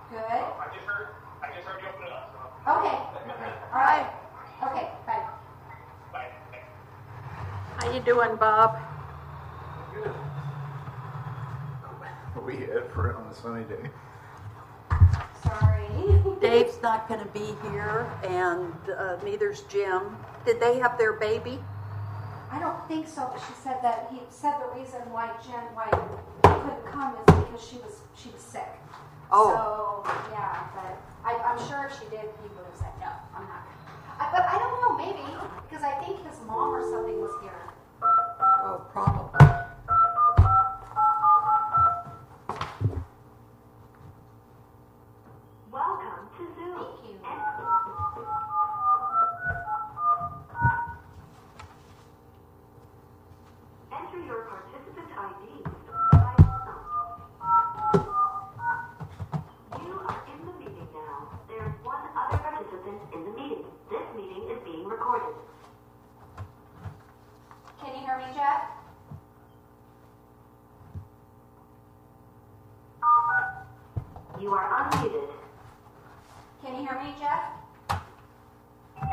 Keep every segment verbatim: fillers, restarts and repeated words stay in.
Good. Um, I just heard, I just heard you open it up. So. Okay. Okay. All right. Okay. Bye. Bye. How you doing, Bob? Good. We hit for it on a sunny day. Sorry. Dave's not going to be here, and uh, neither's Jim. Did they have their baby? I don't think so, but she said that he said the reason why Jen why he couldn't come is because she was she was sick. Oh. So yeah, but I, I'm sure if she did, he would have said no. I'm not. I, but I don't know, maybe because I think his mom or something was here. Oh, probably. Welcome to Zoom. Thank you. Enter your participant I D. by phone. You are in the meeting now. There is one other participant in the meeting. This meeting is being recorded. Can you hear me, Jeff? You are unmuted. Can you hear me, Jeff? I'm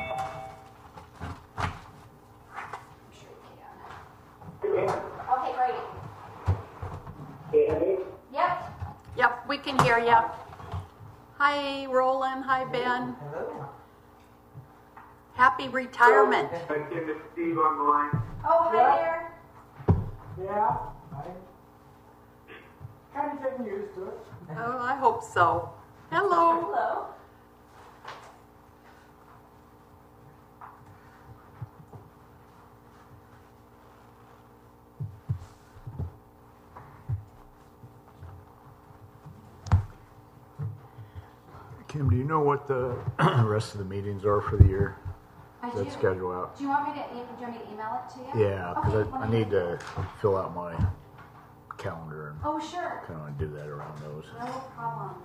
sure you can. Okay, great. Yep. Yep, we can hear you. Hi, Roland. Hi, Ben. Hello. Happy retirement. Hi, Tim. It's Steve on the line. Oh, hi Yeah. there. Yeah, I'm kind of getting used to it. Oh, I hope so. Hello. Hello. Kim, do you know what the rest of the meetings are for the year? I That do. schedule out? Do you want me to? e- Do you want me to email it to you? Yeah, Okay, because let I, I me- need to fill out my calendar and Oh, sure. kind of do that around those. No problem.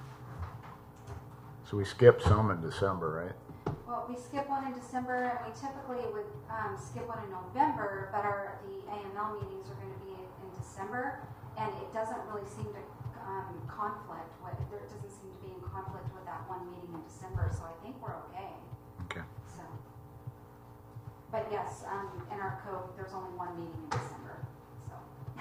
So we skipped some in December, right? Well, we skip one in December, and we typically would um, skip one in November, but our the A M L meetings are going to be in December, and it doesn't really seem to um, conflict with. There doesn't seem to be in conflict with that one meeting in December, so I think we're okay. Okay. So, but yes, um, in our code, there's only one meeting in December. So.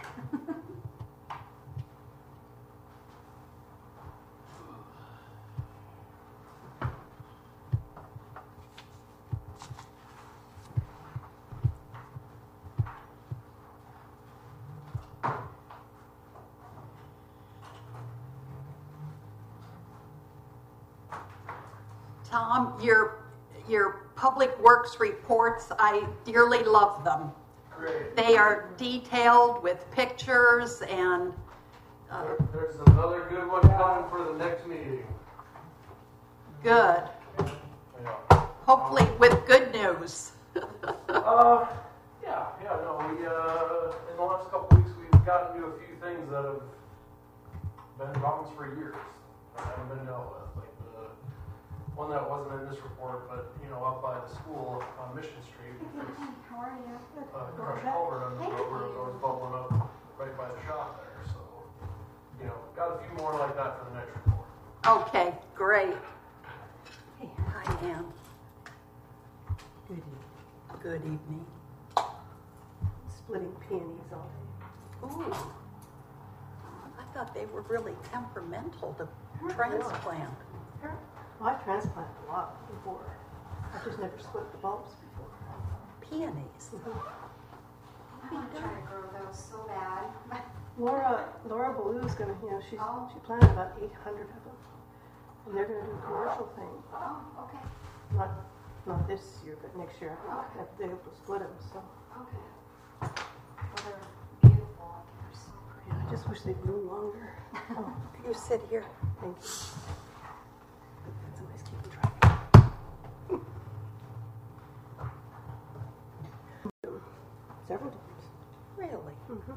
Tom, your your public works reports, I dearly love them. Great. They are detailed with pictures and uh, There's another good one coming for the next meeting. good. Yeah. Hopefully with good news. Uh, yeah, yeah, no, we, uh, in the last couple weeks, we've gotten to a few things that have been problems for years that haven't been dealt with. Like the one that wasn't in this report, but, you know, up by the school on Mission Street, How are you? uh, crushed culvert on the Thank road where it was always bubbling up right by the shop there, so, you know, got a few more like that for the next report. Okay, great. Hey, hi, Ann. Good evening. Good evening. Splitting peonies all day. Ooh. I thought they were really temperamental to transplant. Well, I transplanted a lot before. I just never split the bulbs before. Peonies. I want to try to grow those so bad. Laura, Laura Ballew's gonna, you know, she's, Oh. she planted about eight hundred of them. And they're gonna do a commercial thing. Oh, okay. Not, not this year, but next year. I Okay. think they're able to split them, so. Okay. Well, they're beautiful. They're so pretty. Yeah, I just wish they grew longer. Oh, You sit here. thank you. Somebody's keeping track. Several times. Really? Mm-hmm.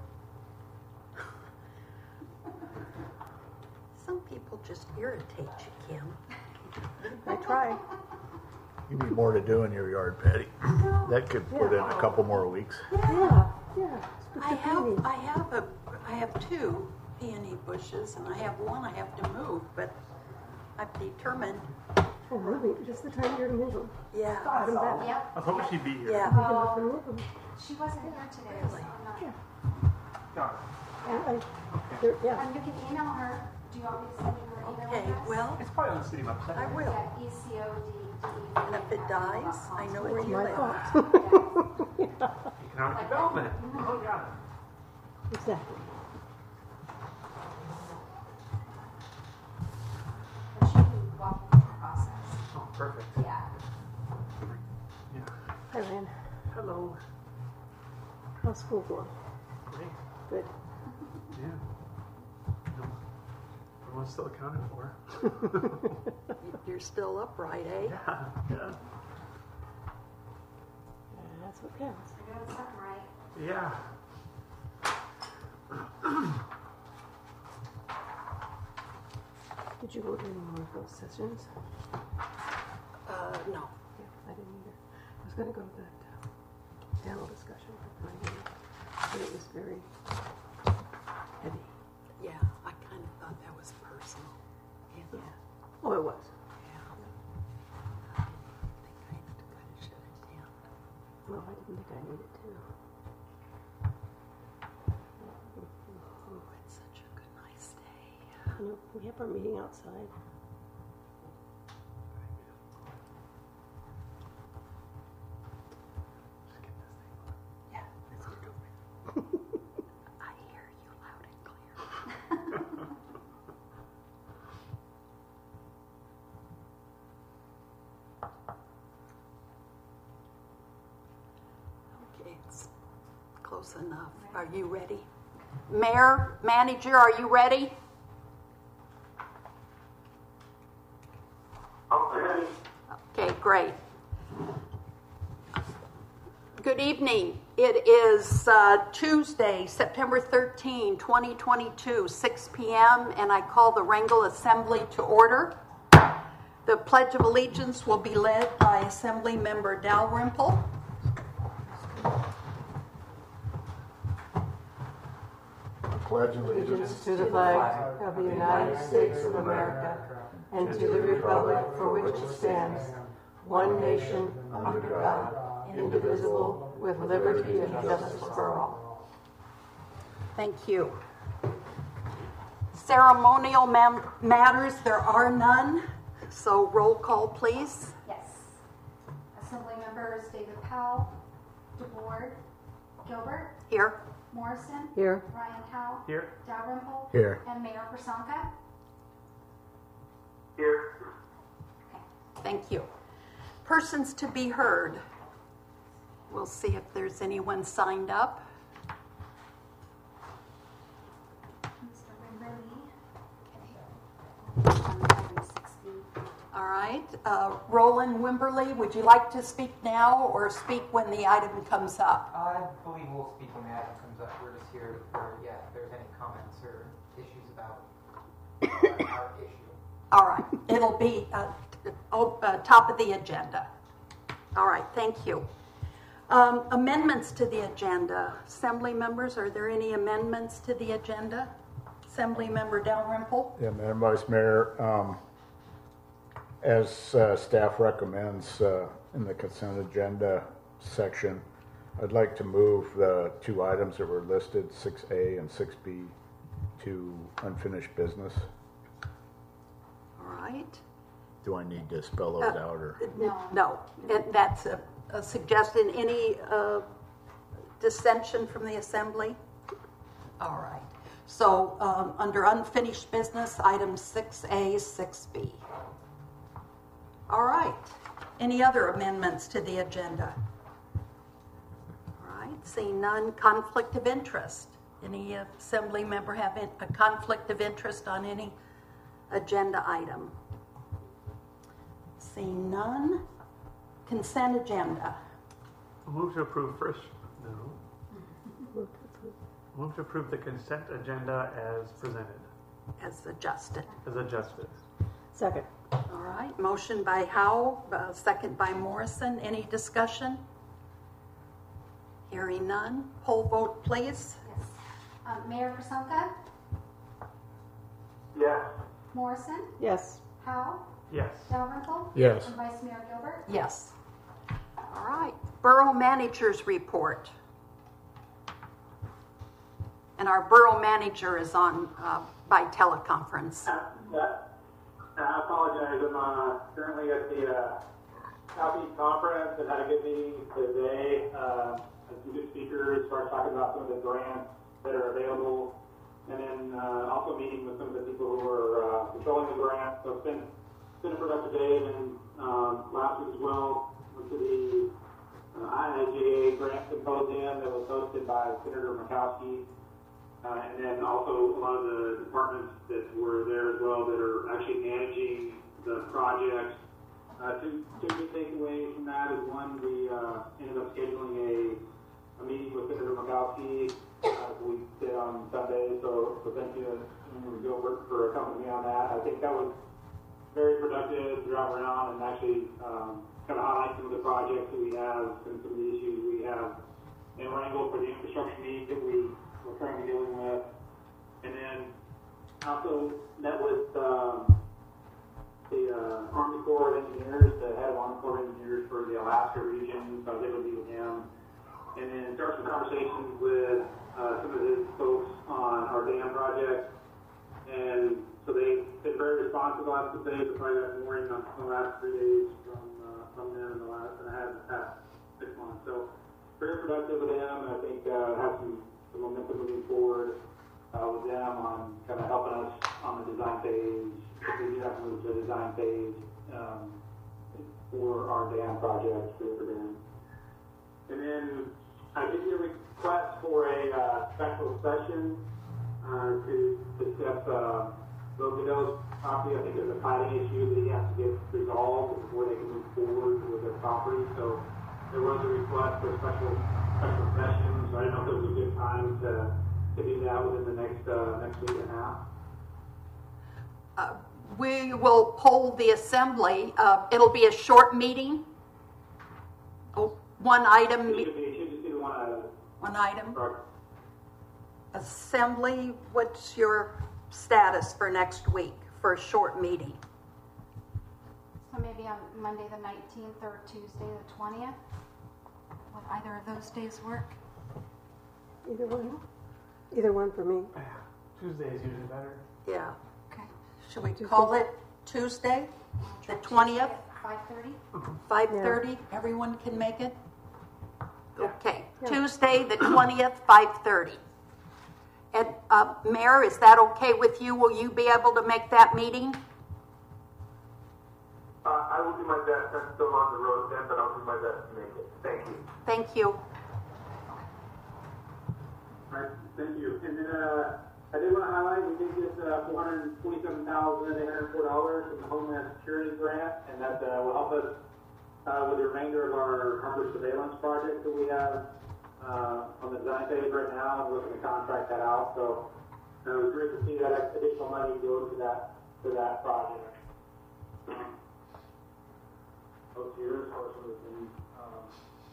Some people just irritate you, Kim. I try. You need more to do in your yard, Patty. That could put in a couple more weeks. Yeah, yeah. Split I the have, peonies. I have a, I have two, peony bushes, and I have one I have to move, but I've determined, Oh, moving, just the time you're to move them. yeah, Got 'em back. Yep. I was hoping she'd be here. yeah. You can let them move them. She wasn't here today, so I'm not. Yeah. Got And I, they're, yeah. Um, you can email her. Do you want me to send you her email Okay, address? well, it. It's probably on the city website. I will. Yeah, E C O D D E V. And if it dies, I know where It's you my live. fault. Economic development. Oh, got it. Exactly. But she can walk you through the process. Oh, perfect. Yeah. Yeah. Hi, Ryan. Hello. How's school going? Great. Good. Yeah. No. Everyone's still accounted for. You're still upright, eh? Yeah. Yeah. That's what counts. You're doing something right. Yeah. Did you go to any more of those sessions? Uh, no. Yeah, I didn't either. I was gonna go to that uh, panel discussion, but I didn't. But it was very heavy. Yeah, I kind of thought that was personal. Yeah. Yeah. Oh, it was. Yeah. I didn't think I had to kind of shut it down. Well, I didn't think I needed to. Oh, it's such a good, nice day. You know, we have our meeting outside. Just get this thing on. Yeah. It's gonna go. I hear you loud and clear. Okay, it's close enough. Are you ready? Mayor, manager, are you ready? Okay. Okay, great. Good evening. It is uh, Tuesday, September thirteenth, twenty twenty-two, six p.m., and I call the Wrangell Assembly to order. The Pledge of Allegiance will be led by Assembly Member Dalrymple. Pledge Allegiance to the flag of the United States of America and to the republic for which it stands, one nation, under God, indivisible, with liberty and justice for all. Thank you. Ceremonial mam- matters, there are none, so roll call, please. Yes. Assembly members David Powell, DeBoard, Gilbert, Here. Morrison, Here. Ryan Howe, Here. Dalrymple, Here. and Mayor Prasanka. Here. Thank you. Persons to be heard. We'll see if there's anyone signed up. Mister Wimberly. Okay. On item sixteen. All right. Uh, Roland Wimberly, would you like to speak now or speak when the item comes up? I believe we'll speak when the item comes up. We're just here for, yeah, if there's any comments or issues about uh, our issue. All right. It'll be uh, oh, uh, top of the agenda. All right. Thank you. Um, amendments to the agenda. Assembly members, are there any amendments to the agenda? Assembly member Dalrymple? Yeah, Madam Vice Mayor, um, as uh, staff recommends uh, in the consent agenda section, I'd like to move the two items that were listed, six A and six B, to unfinished business. All right. Do I need to spell those out, or? No. No, it- that's a, a suggestion. Any uh, dissension from the assembly? All right. So um, under unfinished business, items six A, six B. All right. Any other amendments to the agenda? All right. Seeing none, conflict of interest. Any assembly member have a conflict of interest on any agenda item? Seeing none, consent agenda. Move to approve first, no. Move to approve the consent agenda as presented, As adjusted. as adjusted. Second. All right, motion by Howe, uh, second by Morrison. Any discussion? Hearing none. Poll vote, please. Yes. Um, Mayor Prasanka, Morrison, Yes. Howe, Yes. Dalrymple, Yes. and Vice Mayor Gilbert. Yes. All right. Borough Managers Report. And our borough manager is on uh, by teleconference. I apologize, I'm uh, currently at the uh, Southeast Conference and had a good meeting today. Uh, had some good speakers, started talking about some of the grants that are available, and then uh, also meeting with some of the people who are uh, controlling the grants. So it's been, it's been a productive day, and then um, last week as well, went to the uh, I N I J A Grant Symposium that was hosted by Senator Murkowski. Uh, and then also a lot of the departments that were there as well that are actually managing the projects. Uh, two, two good takeaways from that is one, we uh, ended up scheduling a, a meeting with Senator Murkowski uh, we did on Sunday, so, so thank you to Senator Gilbert for accompanying me on that. I think that was very productive to drive around and actually um, kind of highlight some of the projects that we have and some of the issues we have in Wrangell for the infrastructure needs that we we're currently dealing with. And then also met with um, the uh, Army Corps of Engineers, the head of Army Corps of Engineers for the Alaska region, so I was able to meet with him. And then start some conversations with uh, some of his folks on our dam project. And so they've been very responsive the last couple days. I probably got more in on the last three days from, uh, from them in the last, than I had in the past six months. So very productive with them, and I think uh, have some the momentum moving forward uh, with them on kind of helping us on the design phase. We do have to move to the design phase um, for our dam project, for the dam. And then I did get a request for a uh, special session uh, to discuss uh, Robido's property. I think there's a fighting issue that he has to get resolved before they can move forward with their property. So there was a request for a special special session, so I didn't know if it was a good time to, to do that within the next uh, next week and a half. Uh, we will poll the assembly. Uh, it'll be a short meeting. Oh, one item. It should be, it should just be the one item. One item. Sorry. Assembly, what's your status for next week for a short meeting? So maybe on Monday the nineteenth or Tuesday the twentieth? Would either of those days work? Either one. Either one for me. Tuesday is usually better. Yeah. Okay. Should we call it Tuesday, the twentieth, five thirty? five thirty? Everyone can make it? Okay. Yeah. Tuesday, the twentieth, five thirty. And uh, Mayor, is that okay with you? Will you be able to make that meeting? Uh, I will do my best. I'm still on the road then, but I'll do my best to make it. Thank you. Thank you. All right, thank you. And then uh, I did want to highlight, we did get uh, four hundred twenty-seven thousand eight hundred four dollars from the Homeland Security Grant, and that uh, will help us uh, with the remainder of our harbor surveillance project that we have uh, on the design phase right now. I'm looking to contract that out, so uh, it was great to see that additional money go to that to that project. Um, Those years, or some of the things. Um,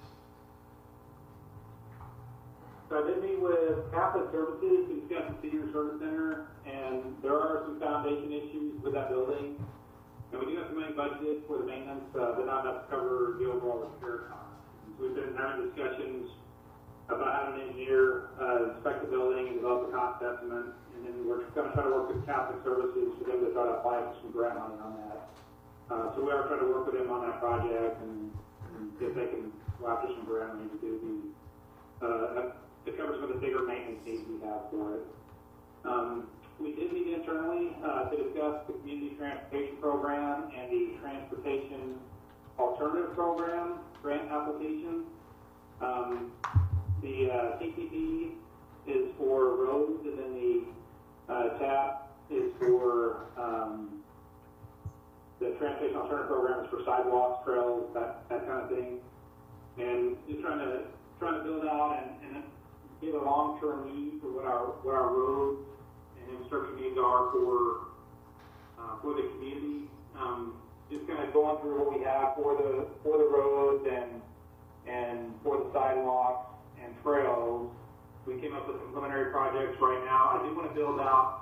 So I did meet with Catholic Services to discuss the senior service center, and there are some foundation issues with that building. And we do have some money budgeted for the maintenance, uh, but not enough to cover the overall repair costs. So we've been having discussions about having an engineer uh, inspect the building and develop a cost estimate, and then we're going to try to work with Catholic Services for them to try to apply for some grant money on that. Uh, so we are trying to work with them on that project and, and see if they can go after some grant money to do the uh, to cover some of the bigger maintenance needs we have for it. Um, we did meet internally uh, to discuss the community transportation program and the transportation alternative program grant application. Um, the uh, T T P is for roads, and then the uh, TAP is for um, the transportation alternative program is for sidewalks, trails, that, that kind of thing. And just trying to trying to build out and, and give a long-term need for what our what our roads and infrastructure needs are for uh, for the community. Um, just kind of going through what we have for the for the roads and and for the sidewalks and trails. We came up with some preliminary projects right now. I do want to build out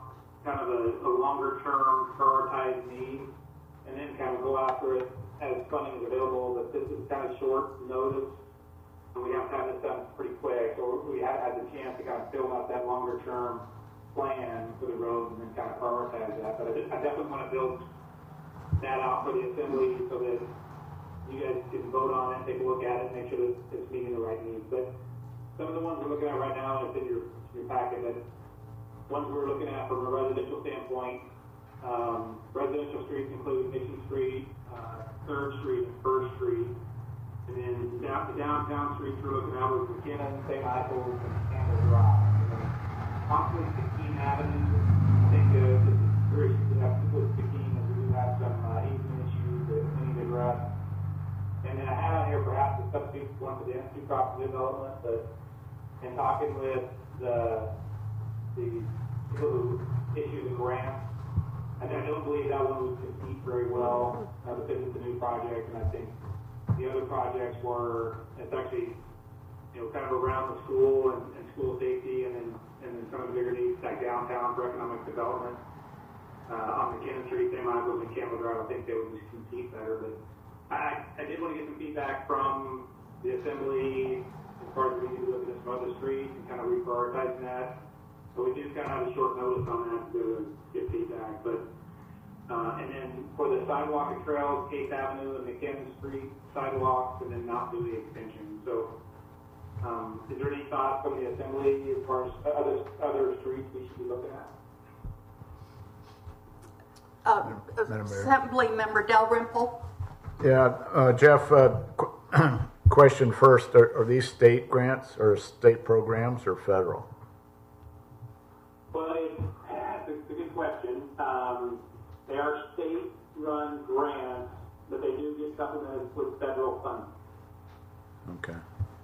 kind of a, a longer term prioritized need, and then kind of go after it as funding is available. But this is kind of short notice, and we have to have this done pretty quick. So we have had the chance to kind of build out that longer term plan for the roads and then kind of prioritize that. But I, I definitely want to build that out for the assembly so that you guys can vote on it, take a look at it, make sure that it's meeting the right needs. But some of the ones we're looking at right now, it's in your, your packet, but ones we're looking at from a residential standpoint, um, residential streets include Mission Street, uh, Third Street, and First Street. And then down, the downtown streets we're looking at was McKinnon, Saint Michael's, and Campbell Drive. And then possibly Sixteen Avenue. I think uh, this is very significant with Sixteen, as we do have some uh, easement issues that we need to address. And then I had on here perhaps a substitute one for the Institute Property Development, but in talking with the the people who issue the grants, I don't believe that one would compete very well uh, because it's a new project, and I think the other projects were, it's actually, you know, kind of around the school and, and school safety, and then and then some of the bigger needs like downtown for economic development. Uh, on McKinnon Street, Saint Michael's, and Campbell Drive, I think they would just compete better, but I, I did want to get some feedback from the assembly as far as we need to look at some other streets and kind of reprioritizing that. So we do kind of have a short notice on that to get feedback. But uh, and then for the sidewalk and trails, Case Avenue and McKinnon Street sidewalks, and then not do the extension. So um, is there any thoughts from the assembly as far as other other streets we should be looking at? Uh, Assembly Member Dalrymple. Yeah, uh, Jeff, uh, qu- question first. Are, are these state grants or state programs or federal? Well, it's a good question. Um, they are state-run grants, but they do get supplemented with federal funding. Okay.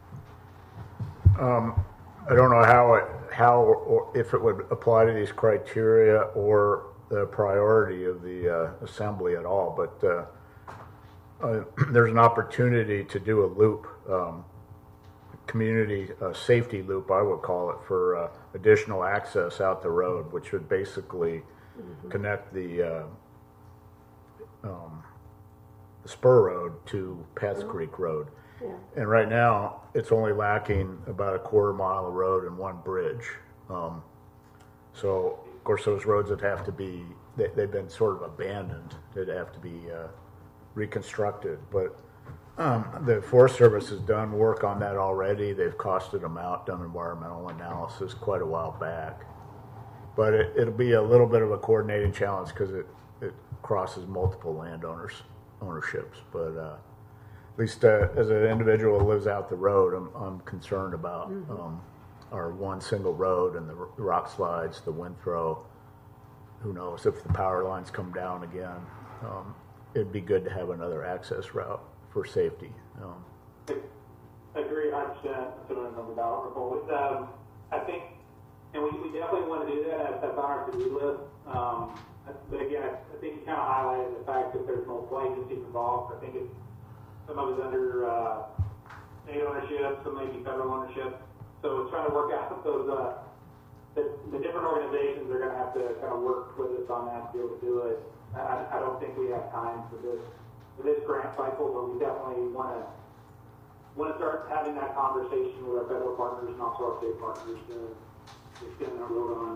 Um, I don't know how it, how or if it would apply to these criteria or the priority of the uh, assembly at all, but uh, uh, there's an opportunity to do a loop, um, community uh, safety loop, I would call it, for uh, additional access out the road, which would basically mm-hmm. connect the, uh, um, the spur road to Pat's mm-hmm. Creek Road. Yeah. And right now, it's only lacking about a quarter mile of road and one bridge. Um, so, of course, those roads would have to be, they, they've been sort of abandoned. They'd have to be uh, reconstructed. But um, the Forest Service has done work on that already. They've costed them out, done environmental analysis quite a while back. But it, it'll be a little bit of a coordinating challenge because it, it crosses multiple landowners' ownerships. But uh, at least uh, as an individual who lives out the road, I'm, I'm concerned about mm-hmm. um, our one single road and the rock slides, the wind throw. Who knows if the power lines come down again? Um, it'd be good to have another access route for safety. Um, I agree one hundred percent. That's what I'm about. Um, I think, and we, we definitely want to do that. That's on our to-do list. Um, but again, I, I think you kind of highlighted the fact that there's multiple agencies involved. I think it's, some of it's under uh, state ownership, some maybe federal ownership. So trying to work out those, uh, the, the different organizations are going to have to kind of work with us on that to be able to do it. I, I don't think we have time for this for this grant cycle, but we definitely want to want to start having that conversation with our federal partners and also our state partners to extend that road on.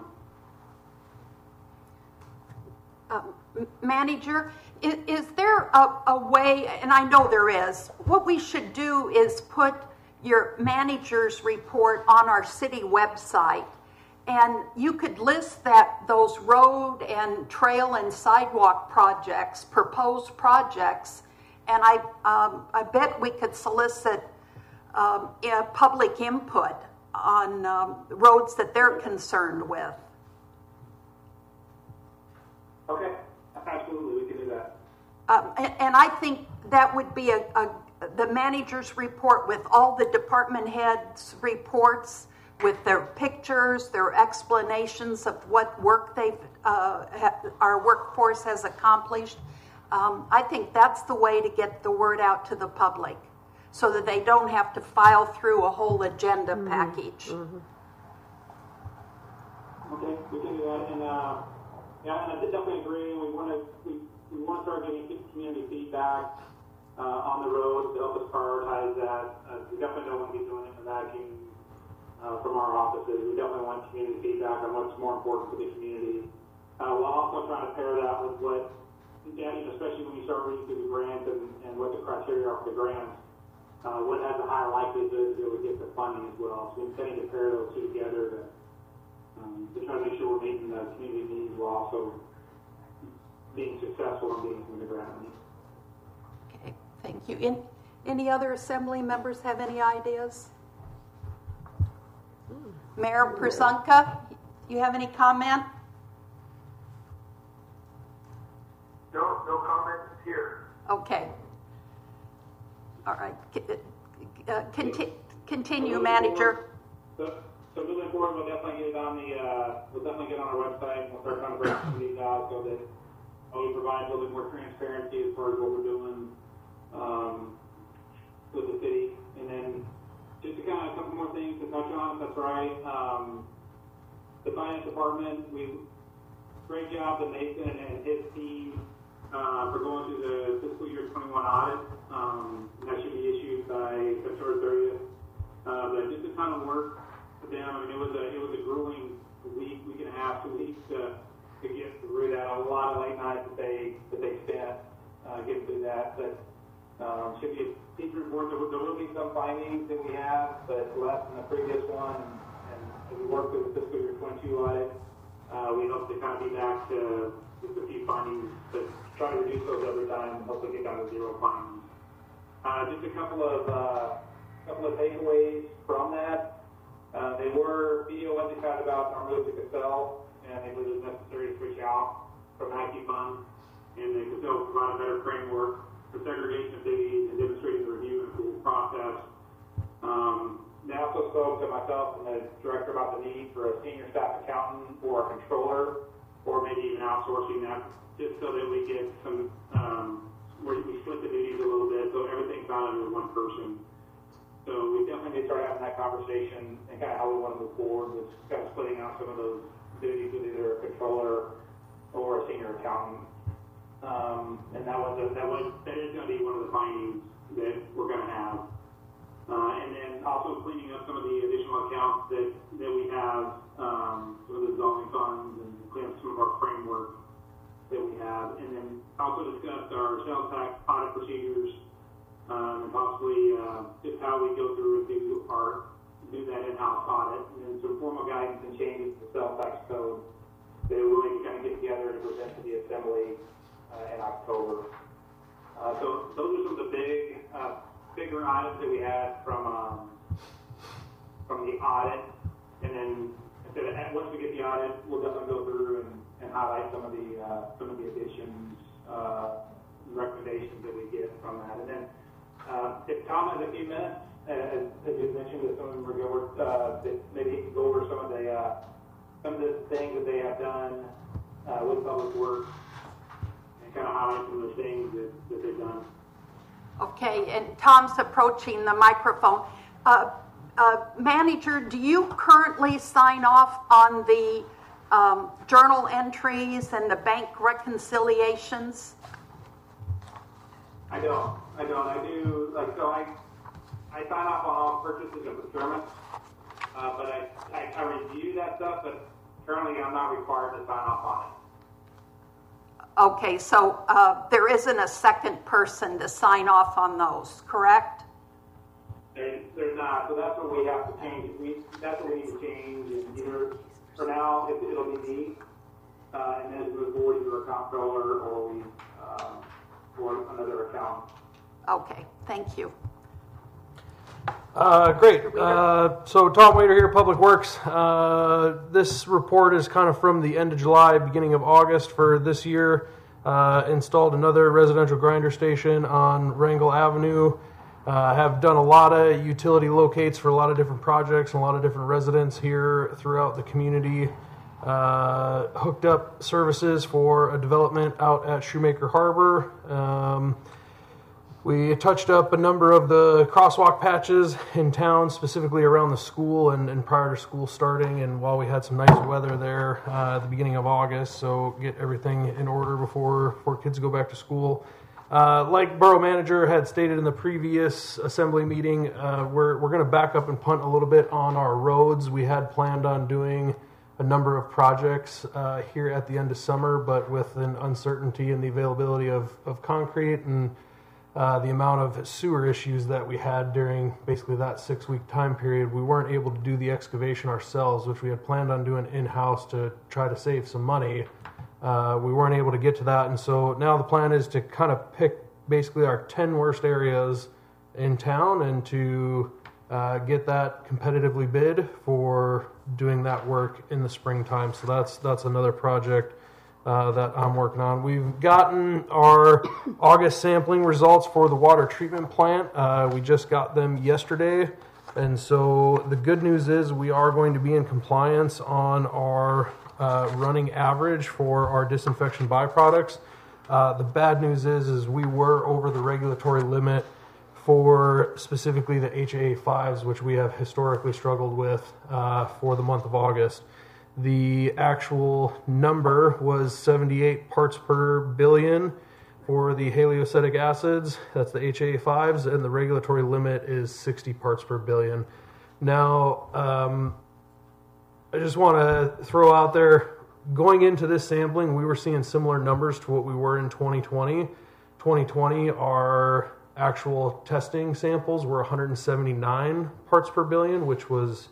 Um, manager, is, is there a, a way, and I know there is, what we should do is put your manager's report on our city website, and you could list that those road and trail and sidewalk projects, proposed projects, and I um, I bet we could solicit um, uh, public input on um, roads that they're concerned with. Okay, absolutely, we can do that. Um, and, and I think that would be a, a the manager's report with all the department heads' reports, with their pictures, their explanations of what work they've uh, ha- our workforce has accomplished. Um, I think that's the way to get the word out to the public, so that they don't have to file through a whole agenda mm-hmm. package. Mm-hmm. Okay, we can do that. And uh, Yeah, and I definitely agree. We want to we, we want to start getting community feedback uh, on the road to help us prioritize that. Uh, we definitely don't want to be doing it in a vacuum uh, from our offices. We definitely want community feedback on what's more important for the community. Uh, we're also trying to pair that with what, yeah, you know, especially when you start reading through the grants and, and what the criteria are for the grants, uh, what has a higher likelihood that we get the funding as well. So we're intending to pair those two together to, um, to try to make sure we're meeting the community needs while also being successful in getting some of the grant money. Okay, thank you. In, any other assembly members have any ideas? Mayor Przonka, you have any comment? No, no comments here. Okay. All right. C- uh, conti- continue, manager. So, so moving forward, we'll definitely get it on the, uh, we'll definitely get on our website and we'll start trying to break some of these out so that uh, we provide a little bit more transparency as far as what we're doing, um, with the city. And then just to kind of, a couple more things to touch on, if that's right. Um, the finance department, we, great job to Nathan and his team, uh, for going through the fiscal year twenty-one audit. Um, and that should be issued by September thirtieth. Uh, but just a ton of work for them. I mean, it was a, it was a grueling week, week and a half, two weeks to, to get through that. A lot of late nights that they, that they spent, uh, getting through that. But, um, should be a decent report. There will, there will be some findings that we have, but less than the previous one. And, and as we work through the fiscal year twenty-two audit, uh, we hope to kind of be back to just a few findings, but try to reduce those over time and hopefully get down to zero findings. Uh, just a couple of, uh, couple of takeaways from that. Uh, they were, B D O wasn't excited about our move to Cassell, and they believe it was necessary to switch out from I Q funds, and they Cassell provide a better framework for segregation of duties and demonstrating the review and approval process. Um, they also spoke to myself and the director about the need for a senior staff accountant or a controller, or maybe even outsourcing that, just so that we get some, um, where we split the duties a little bit, so everything's not under one person. So we definitely need to start having that conversation and kind of how we want to move forward with kind of splitting out some of those duties with either a controller or a senior accountant. Um, and that was a, that was that is going to be one of the findings that we're going to have. Uh, and then also cleaning up some of the additional accounts that, that we have, um, some of the dissolving funds and clean up some of our framework that we have. And then also discussed our sales tax audit procedures, um, and possibly uh, just how we go through and do our do that in-house audit, and then some formal guidance and changes to the sales tax code that we're going to kind of get together to present to the assembly uh, in October. Uh, so those are some of the big, uh, bigger items that we had from um, from the audit, and then instead of, once we get the audit, we'll definitely go through and, and highlight some of the uh, some of the additions, uh, recommendations that we get from that, and then uh, if Tom has a few minutes, as, as you mentioned, that some of them were over, uh, that maybe he can go over some of the uh, some of the things that they have done uh, with Public Works, and kind of highlight some of the things that, that they've done. Okay, and Tom's approaching the microphone. Uh, uh, manager, do you currently sign off on the um, journal entries and the bank reconciliations? I don't. I don't. I do, like, so I I sign off on all purchases and procurement, uh, but I, I, I review that stuff, but currently I'm not required to sign off on it. Okay, so uh, there isn't a second person to sign off on those, correct? There, there's not, so that's what we have to change. We, that's what we need to change. And either, for now, it, it'll be me, uh, and then as we move forward, either a comptroller or we, um, or another account. Okay, thank you. Uh, great. Uh, so Tom Waiter here, Public Works. Uh, this report is kind of from the end of July, beginning of August for this year. Uh, installed another residential grinder station on Wrangell Avenue. Uh, have done a lot of utility locates for a lot of different projects and a lot of different residents here throughout the community. Uh, hooked up services for a development out at Shoemaker Harbor. Um, We touched up a number of the crosswalk patches in town, specifically around the school and, and prior to school starting. And while we had some nice weather there uh, at the beginning of August, so get everything in order before, before kids go back to school. Uh, like Borough Manager had stated in the previous assembly meeting, uh, we're, we're going to back up and punt a little bit on our roads. We had planned on doing a number of projects uh, here at the end of summer, but with an uncertainty in the availability of, of concrete and uh, the amount of sewer issues that we had during basically that six-week time period, we weren't able to do the excavation ourselves, which we had planned on doing in-house to try to save some money. Uh, we weren't able to get to that, and so now the plan is to kind of pick basically our ten worst areas in town and to uh, get that competitively bid for doing that work in the springtime. So that's that's another project uh, that I'm working on. We've gotten our August sampling results for the water treatment plant. Uh, we just got them yesterday, and so the good news is we are going to be in compliance on our Uh, running average for our disinfection byproducts. Uh, the bad news is, is we were over the regulatory limit for specifically the H A A fives, which we have historically struggled with uh, for the month of August. The actual number was seventy-eight parts per billion for the haliocetic acids. That's the H A A fives, and the regulatory limit is sixty parts per billion. Now, um, I just want to throw out there, going into this sampling, we were seeing similar numbers to what we were in twenty twenty. twenty twenty, our actual testing samples were one hundred seventy-nine parts per billion, which was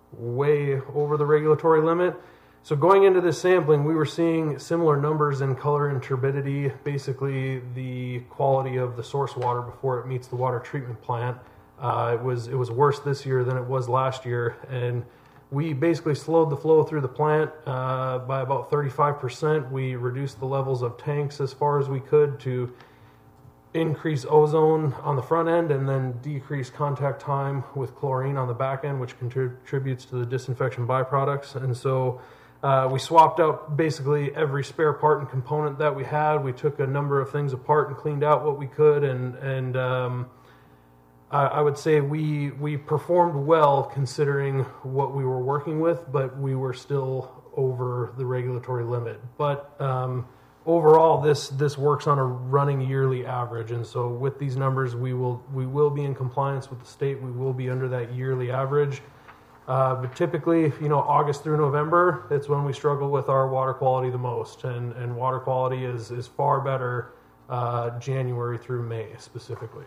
way over the regulatory limit. So going into this sampling, we were seeing similar numbers in color and turbidity, basically the quality of the source water before it meets the water treatment plant. Uh, it was it was worse this year than it was last year, and we basically slowed the flow through the plant uh, by about thirty-five percent. We reduced the levels of tanks as far as we could to increase ozone on the front end and then decrease contact time with chlorine on the back end, which contributes to the disinfection byproducts. And so uh, we swapped out basically every spare part and component that we had. We took a number of things apart and cleaned out what we could, and and um, I would say we we performed well considering what we were working with, but we were still over the regulatory limit. But um, overall, this this works on a running yearly average, and so with these numbers, we will we will be in compliance with the state. We will be under that yearly average. Uh, but typically, you know, August through November, it's when we struggle with our water quality the most, and and water quality is is far better uh, January through May specifically.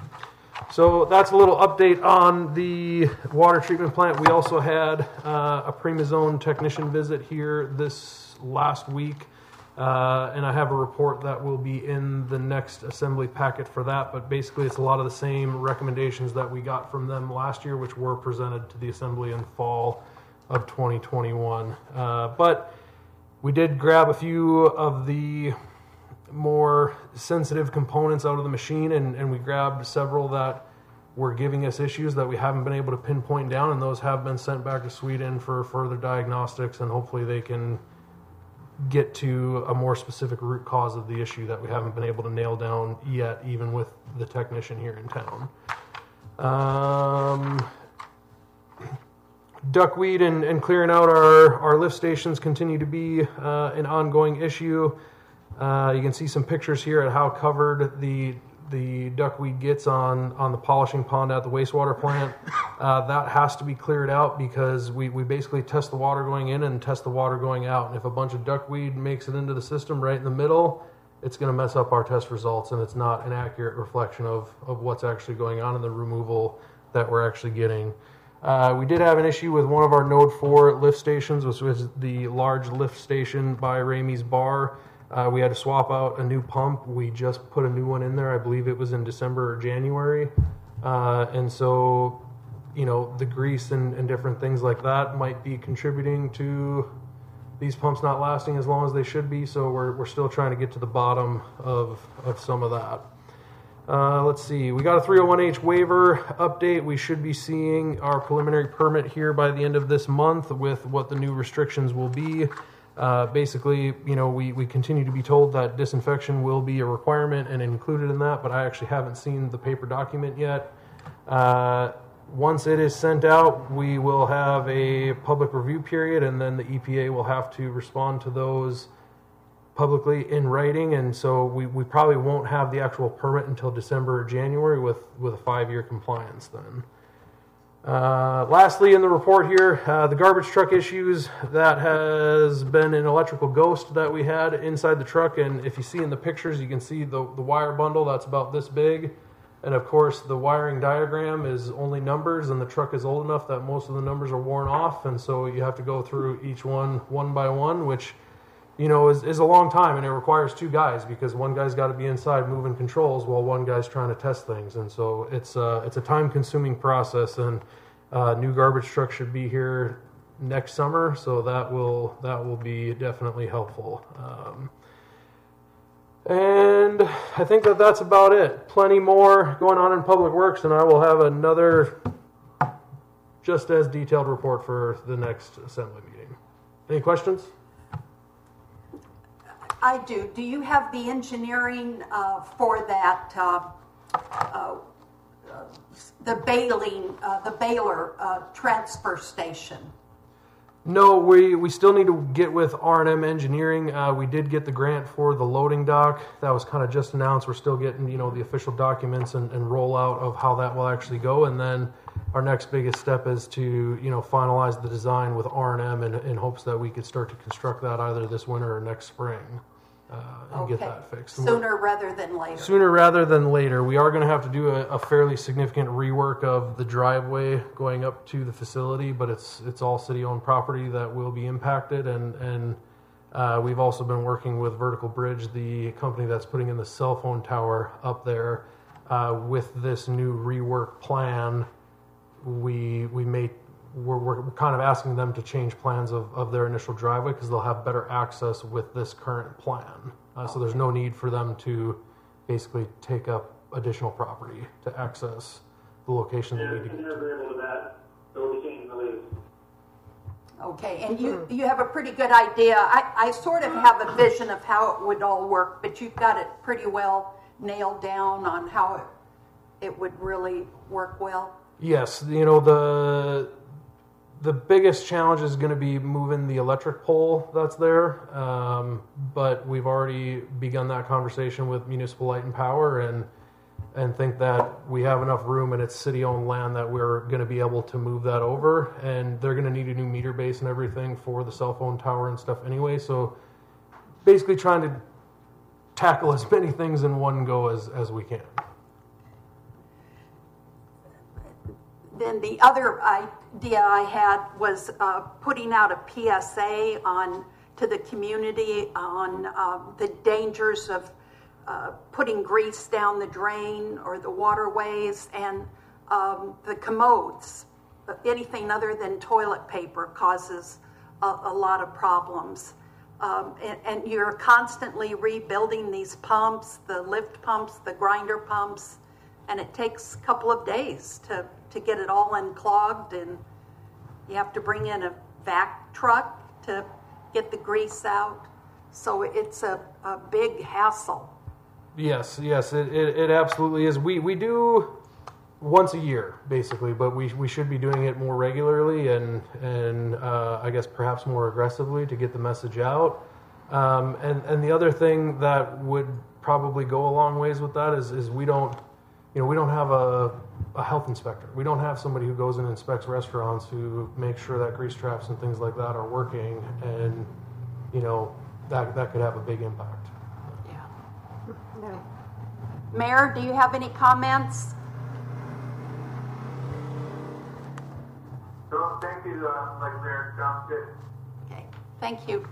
So that's a little update on the water treatment plant. We also had uh, a Primazone technician visit here this last week, uh, and I have a report that will be in the next assembly packet for that, but basically it's a lot of the same recommendations that we got from them last year, which were presented to the assembly in fall of twenty twenty-one. Uh, but we did grab a few of the more sensitive components out of the machine, and, and we grabbed several that were giving us issues that we haven't been able to pinpoint down, and those have been sent back to Sweden for further diagnostics, and hopefully they can get to a more specific root cause of the issue that we haven't been able to nail down yet, even with the technician here in town. Um, duckweed and, and clearing out our, our lift stations continue to be uh, an ongoing issue. Uh, you can see some pictures here at how covered the the duckweed gets on, on the polishing pond at the wastewater plant. Uh, that has to be cleared out because we, we basically test the water going in and test the water going out. And if a bunch of duckweed makes it into the system right in the middle, it's going to mess up our test results, and it's not an accurate reflection of, of what's actually going on in the removal that we're actually getting. Uh, we did have an issue with one of our Node four lift stations, which was the large lift station by Ramey's Bar. Uh, we had to swap out a new pump. We just put a new one in there. I believe it was in December or January. Uh, and so, you know, the grease and, and different things like that might be contributing to these pumps not lasting as long as they should be. So we're, we're still trying to get to the bottom of, of some of that. Uh, let's see. We got a three oh one H waiver update. We should be seeing our preliminary permit here by the end of this month with what the new restrictions will be. Uh, basically, you know, we, we continue to be told that disinfection will be a requirement and included in that, but I actually haven't seen the paper document yet. Uh, once it is sent out, we will have a public review period, and then the E P A will have to respond to those publicly in writing, and so we, we probably won't have the actual permit until December or January with, with a five-year compliance then. Uh, lastly, in the report here, uh, the garbage truck issues. That has been an electrical ghost that we had inside the truck, and if you see in the pictures, you can see the, the wire bundle that's about this big, and of course the wiring diagram is only numbers, and the truck is old enough that most of the numbers are worn off, and so you have to go through each one one by one, which you know, is, is a long time, and it requires two guys because one guy's got to be inside moving controls while one guy's trying to test things, and so it's uh, it's a time-consuming process. And uh, new garbage truck should be here next summer, so that will that will be definitely helpful. Um, and I think that that's about it. Plenty more going on in Public Works, and I will have another just as detailed report for the next assembly meeting. Any questions? I do. Do you have the engineering uh, for that, uh, uh, uh, the baling, uh, the Baylor uh, transfer station? No, we, we still need to get with R and M Engineering. Uh, we did get the grant for the loading dock. That was kind of just announced. We're still getting, you know, the official documents and, and rollout of how that will actually go. And then our next biggest step is to, you know, finalize the design with R and M in, in hopes that we could start to construct that either this winter or next spring. Uh, and okay. get that fixed. Sooner rather than later. Sooner rather than later. We are going to have to do a, a fairly significant rework of the driveway going up to the facility, but it's it's all city-owned property that will be impacted, and and uh, we've also been working with Vertical Bridge, the company that's putting in the cell phone tower up there. Uh, with this new rework plan, we we made. We're, we're kind of asking them to change plans of, of their initial driveway because they'll have better access with this current plan. Uh, so there's no need for them to basically take up additional property to access the location they need to get to. They're agreeable to that, so we changed the lease. Okay, and you, you have a pretty good idea. I, I sort of have a vision of how it would all work, but you've got it pretty well nailed down on how it, it would really work well. Yes, you know, the the biggest challenge is going to be moving the electric pole that's there, um, but we've already begun that conversation with Municipal Light and Power, and and think that we have enough room and it's city-owned land that we're going to be able to move that over, and they're going to need a new meter base and everything for the cell phone tower and stuff anyway, so basically trying to tackle as many things in one go as, as we can. Then the other idea I had was uh, putting out a P S A on to the community on um, the dangers of uh, putting grease down the drain or the waterways, and um, the commodes. Anything other than toilet paper causes a, a lot of problems. Um, and, and you're constantly rebuilding these pumps, the lift pumps, the grinder pumps, and it takes a couple of days to to get it all unclogged, and you have to bring in a vac truck to get the grease out. So it's a, a big hassle. Yes, yes, it, it, it absolutely is. We we do once a year, basically, but we we should be doing it more regularly and, and uh, I guess perhaps more aggressively to get the message out. Um, and, and the other thing that would probably go a long ways with that is, is we don't, you know, we don't have a a health inspector. We don't have somebody who goes and inspects restaurants who makes sure that grease traps and things like that are working, and you know that that could have a big impact. Yeah. No. Mayor, do you have any comments? No, thank you, uh, Vice Mayor Johnson. Okay, thank you.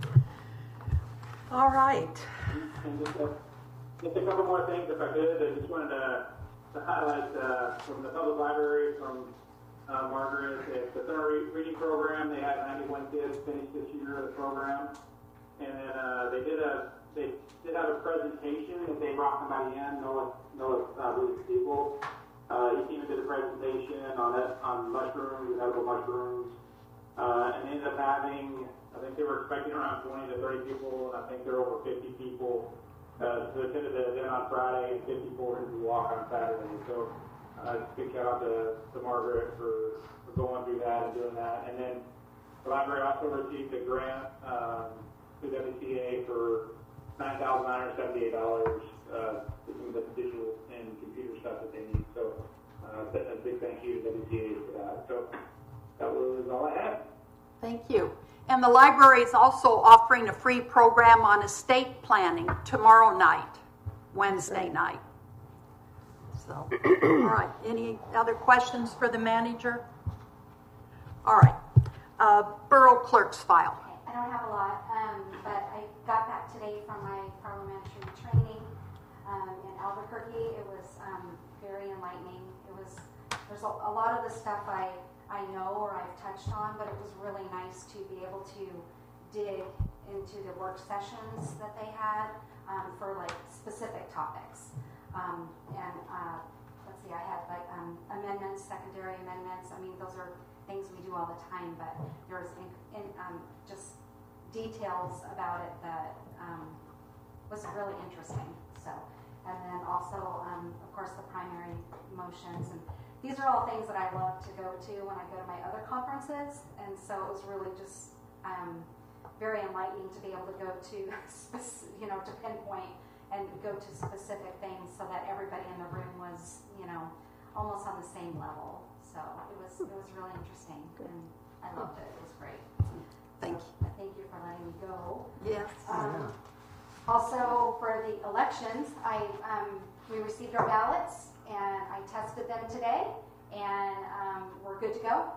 All right. And just a, just a couple more things, if I could. I just wanted to. to highlight uh, from the public library, from uh, Margaret, it's the summer re- reading program. They had ninety-one kids finish this year of the program, and then uh, they did a they did have a presentation that they brought somebody in. No, no, uh, religious people. Uh, he even did a presentation on it on mushrooms, edible mushrooms, uh, and ended up having I think they were expecting around twenty to thirty people, and I think there are over fifty people uh, who attended the event on Friday and fifty-four who walk on Saturday. So uh, just big shout out to, to Margaret for, for going through that and doing that. And then the library also received a grant um, through W C A for nine thousand nine hundred seventy-eight dollars uh, for some of the digital and computer stuff that they need. So uh, a big thank you to W C A for that. So that was all I had. Thank you. And the library is also offering a free program on estate planning tomorrow night, Wednesday night. So, all right. Any other questions for the manager? All right. Uh, Borough Clerk's file. Okay, I don't have a lot, um, but I got back today from my parliamentary training um, in Albuquerque. It was um, very enlightening. It was there's a, a lot of the stuff I I know or I've touched on, but it was really nice to be able to dig into the work sessions that they had um, for like specific topics. Um, and uh, let's see, I had like um, amendments, secondary amendments. I mean, those are things we do all the time, but there's in, in, um, just details about it that um, was really interesting. So, and then also, um, of course, the primary motions, and these are all things that I love to go to when I go to my other conferences, and so it was really just um, very enlightening to be able to go to, you know, to pinpoint and go to specific things so that everybody in the room was, you know, almost on the same level. So it was it was really interesting, and I loved it. It was great. Thank you. Thank you for letting me go. Yes. Um, also, for the elections, I um, we received our ballots. And I tested them today, and um, we're good to go.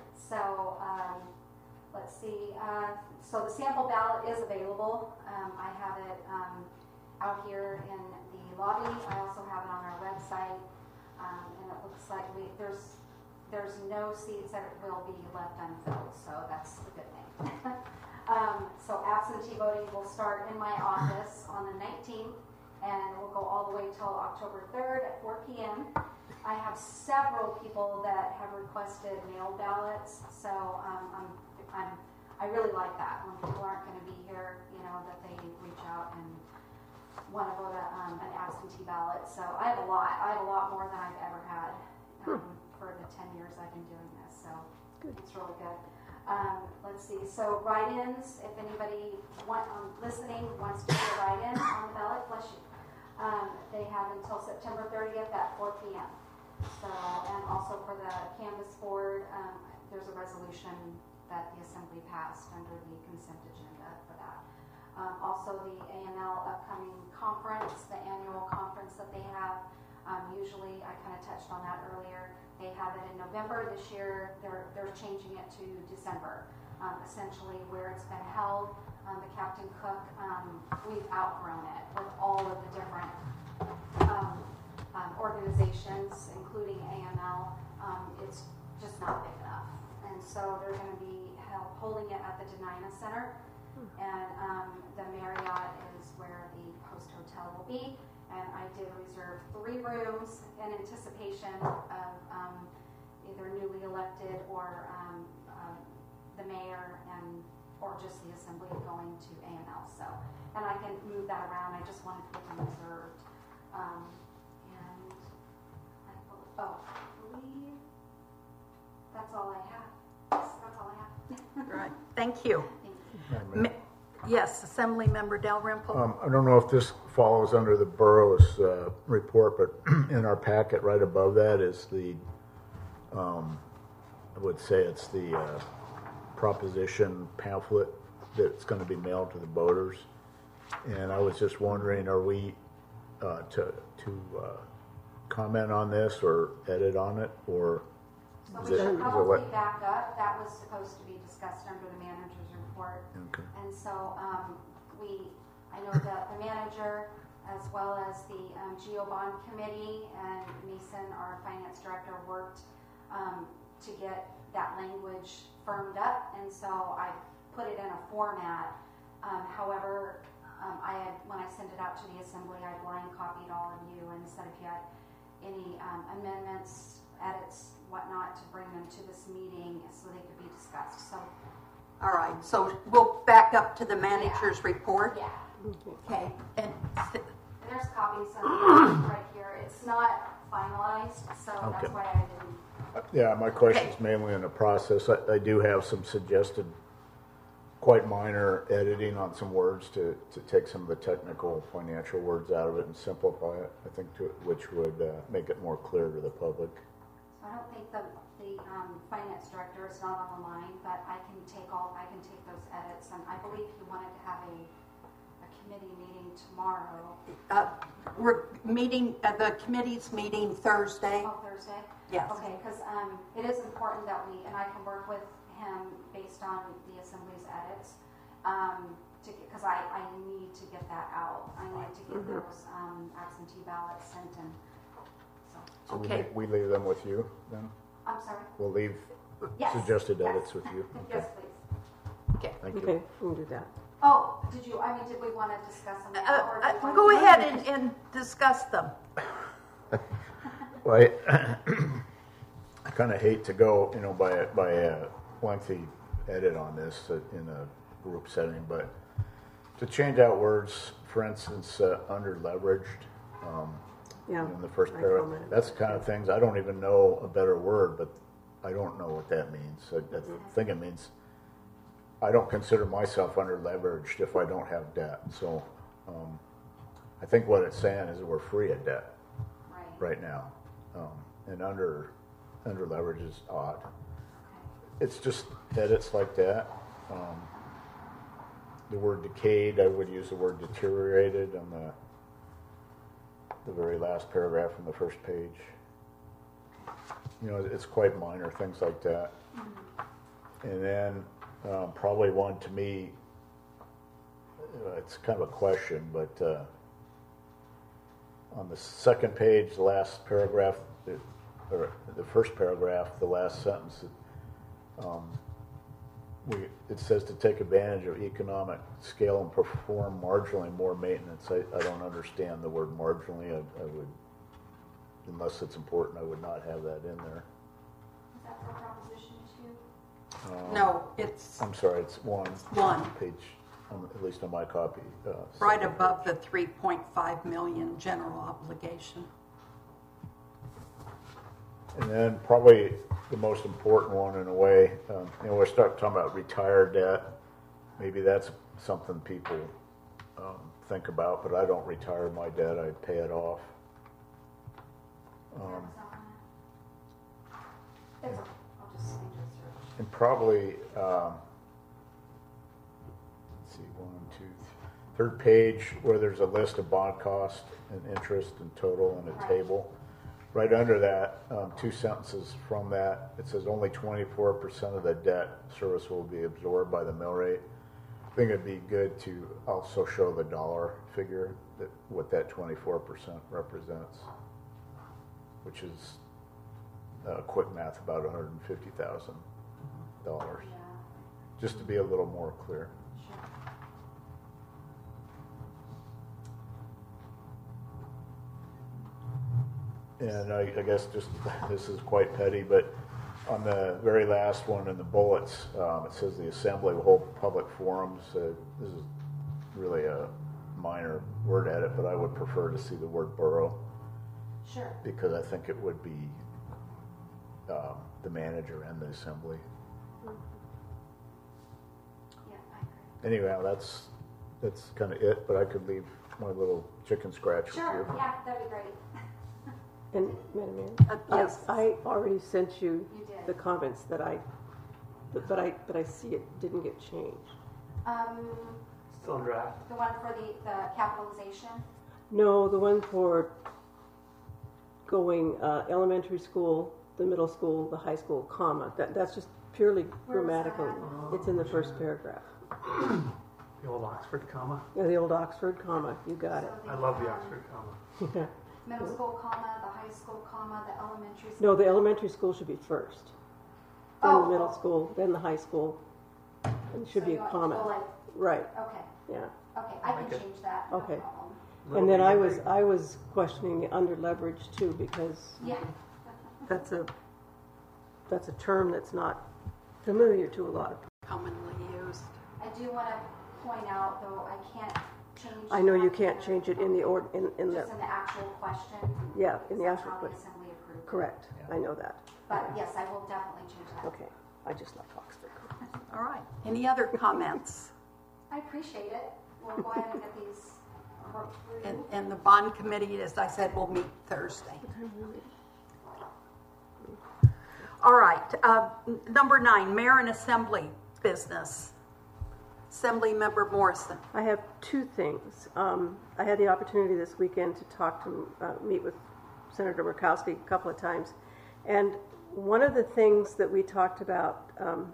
So um, let's see. Uh, so the sample ballot is available. Um, I have it um, out here in the lobby. I also have it on our website, um, and it looks like we there's there's no seats that will be left unfilled. So that's a good thing. um, so absentee voting will start in my office on the nineteenth. And we'll go all the way till October third at four p.m. I have several people that have requested mail ballots, so um, I'm, I'm, I really like that when people aren't going to be here, you know, that they reach out and want to vote a, um, an absentee ballot. So I have a lot. I have a lot more than I've ever had um, for the ten years I've been doing this. So good. It's really good. Um, let's see. So write-ins. If anybody want, um, listening wants to do a write-in on the ballot, bless you. Um, they have until September thirtieth at four p.m. So, and also for the Canvas board, um, there's a resolution that the Assembly passed under the consent agenda for that. Um, also, the A M L upcoming conference, the annual conference that they have. Um, usually, I kind of touched on that earlier. They have it in November. This year, they're they're changing it to December. Um, essentially, where it's been held. Um, the Captain Cook, um, we've outgrown it with all of the different um, um, organizations, including A M L. Um, it's just not big enough. And so they're going to be held, holding it at the Denina Center. And um, the Marriott is where the Post Hotel will be. And I did reserve three rooms in anticipation of um, either newly elected or um, uh, the mayor and or just the assembly going to A M L. So, and I can move that around. I just wanted to get them reserved. Um, and I, oh, I believe that's all I have. Yes, that's all I have. Right. Thank you. Thank you. Ma- yes, Assembly Member Dalrymple. Um, I don't know if this follows under the borough's uh, report, but in our packet right above that is the, um, I would say it's the uh, proposition pamphlet that's going to be mailed to the voters. And I was just wondering, are we uh, to to uh, comment on this or edit on it, or So is we it, should is it probably what? back up. That was supposed to be discussed under the manager's report. Okay. And so um, we, I know that the manager, as well as the um, Geo Bond Committee and Mason, our finance director, worked um, to get that language firmed up. And so I put it in a format. Um, however, um, I had, when I sent it out to the assembly, I blind copied all of you and said if you had any um, amendments, edits, whatnot, to bring them to this meeting so they could be discussed. So All right, so we'll back up to the manager's report. Yeah. Okay, and And there's copies of it right here. It's not finalized, so Okay. that's why I didn't. Yeah, my question's mainly in the process. I, I do have some suggested, quite minor editing on some words to, to take some of the technical financial words out of it and simplify it, I think, to, which would uh, make it more clear to the public. So I don't think the, the um, finance director is not on the line, but I can take all, I can take those edits. And I believe he wanted to have a, a committee meeting tomorrow. uh, we're meeting, uh, the committee's meeting Thursday. Oh, Thursday? Yes. Okay, because um, it is important that we, and I can work with him based on the assembly's edits, um, to because I, I need to get that out. I need to get Mhm. those um, absentee ballots sent in. So, So we Okay. ma- we leave them with you then? I'm sorry? We'll leave Yes. suggested yes. edits with you? Yes, Okay. please. Okay. Thank you. Okay, we'll do that. Oh, did you, I mean, did we want to discuss them Uh, now? or do you uh, want go to- ahead and, and discuss them. Well, I, I kind of hate to go, you know, by a, by a lengthy edit on this uh, in a group setting, but to change out words, for instance, uh, under leveraged, um, Yeah. in the first I paragraph, commented. that's the kind of things, I don't even know a better word, but I don't know what that means. I, I think it means, I don't consider myself under leveraged if I don't have debt. So, um, I think what it's saying is that we're free of debt Right. right now. Um, and under, under leverage is odd. Okay. It's just edits like that. Um, the word decayed, I would use the word deteriorated on the, the very last paragraph in the first page. You know, it's quite minor, things like that. And then, um, probably one to me, uh, it's kind of a question, but, uh, on the second page, the last paragraph, it, or the first paragraph, the last sentence, it, um, we, it says to take advantage of economic scale and perform marginally more maintenance. I, I don't understand the word marginally. I, I would, unless it's important, I would not have that in there. Is that for proposition two? Um, No, it's I'm sorry, it's one. One. Page, um, at least on my copy. Uh, right second above page. the three point five million general obligation. And then probably the most important one in a way, um, you know, we're starting talking about retired debt. Maybe that's something people um, think about, but I don't retire my debt, I pay it off. Um, Is that on it? It's, I'll just change this. and probably, um, let's see, one, two, th- third page where there's a list of bond cost and interest and total in a Right. table. Right under that, um, two sentences from that, it says only twenty-four percent of the debt service will be absorbed by the mill rate. I think it'd be good to also show the dollar figure, that what that twenty-four percent represents, which is uh, quick math, about one hundred fifty thousand dollars, Yeah, just to be a little more clear. sure. And I, I guess just, this is quite petty, but on the very last one in the bullets, um, it says the assembly will hold public forums. Uh, this is really a minor word edit, but I would prefer to see the word borough, Sure. because I think it would be um, the manager and the assembly. Yeah, I agree. Anyway, that's, that's kind of it, but I could leave my little chicken scratch with Sure, you. yeah, that'd be great. And, Madam Mayor? Uh, I- yes. I already sent you You did. the comments that I, but but I, but I see it didn't get changed. Um, Still in draft. the one for the, the capitalization? No, the one for going uh, elementary school, the middle school, the high school, comma, that, that's just purely Where was grammatical. that? It's in the first paragraph. The old Oxford comma. Yeah, the old Oxford comma, you got it. So I love the um, Oxford comma. Yeah. Middle school comma, the high school comma, the elementary school. No, the elementary school should be first. Then Oh. the middle school, then the high school, and it should So be you a want to go comma. like- Right, Okay, yeah. okay, I can Okay. change that, no Okay. problem. And then I was, I was questioning the under leverage too, because Yeah, that's a, that's a term that's not familiar to a lot of people. Commonly do want to point out, though, I can't change. I know you that can't change it in the ord, in, in the, Just in the actual question. yeah, in the because actual that's how the question. assembly approved it. Correct, I know that. But yes, I will definitely change that. Okay, I just left Oxford. All right. Any other comments? I appreciate it. We'll go ahead and get these worked through. And, and the bond committee, as I said, will meet Thursday. All right. Uh, n- number nine, mayor and assembly business. Assembly member Morrison. I have two things. Um, I had the opportunity this weekend to talk to, uh, meet with Senator Murkowski a couple of times. And one of the things that we talked about um,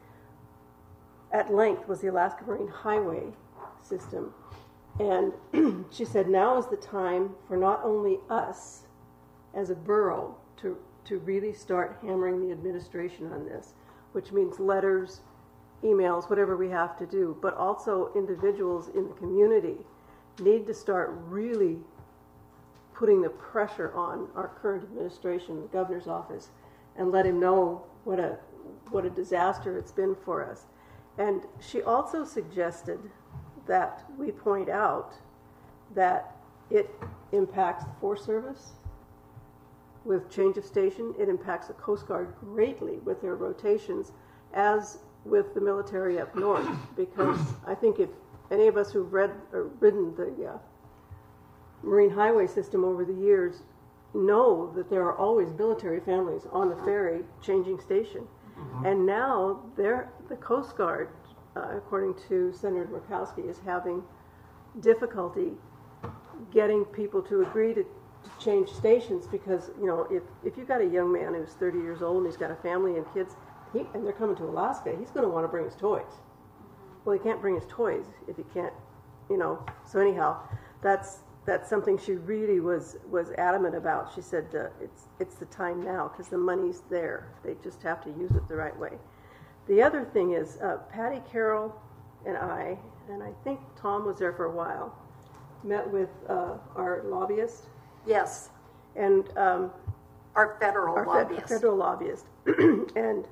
at length was the Alaska Marine Highway system. And she said, now is the time for not only us as a borough to, to really start hammering the administration on this, which means letters, emails, whatever we have to do, but also individuals in the community need to start really putting the pressure on our current administration, the governor's office, and let him know what a what a disaster it's been for us. And she also suggested that we point out that it impacts the Forest Service with change of station. It impacts the Coast Guard greatly with their rotations, as with the military up north, because I think if any of us who've read or ridden the uh, Marine Highway system over the years know that there are always military families on the ferry changing station. Mm-hmm. And now they're, the Coast Guard, uh, according to Senator Murkowski, is having difficulty getting people to agree to, to change stations because, you know, if, if you've got a young man who's thirty years old and he's got a family and kids, he, and they're coming to Alaska, he's going to want to bring his toys. Well, he can't bring his toys if he can't, you know. So anyhow, that's that's something she really was was adamant about. She said uh, it's it's the time now because the money's there. They just have to use it the right way. The other thing is uh, Patty Carroll and I, and I think Tom was there for a while, met with uh, our lobbyist. Yes, And um, our federal our fed- lobbyist. federal lobbyist, and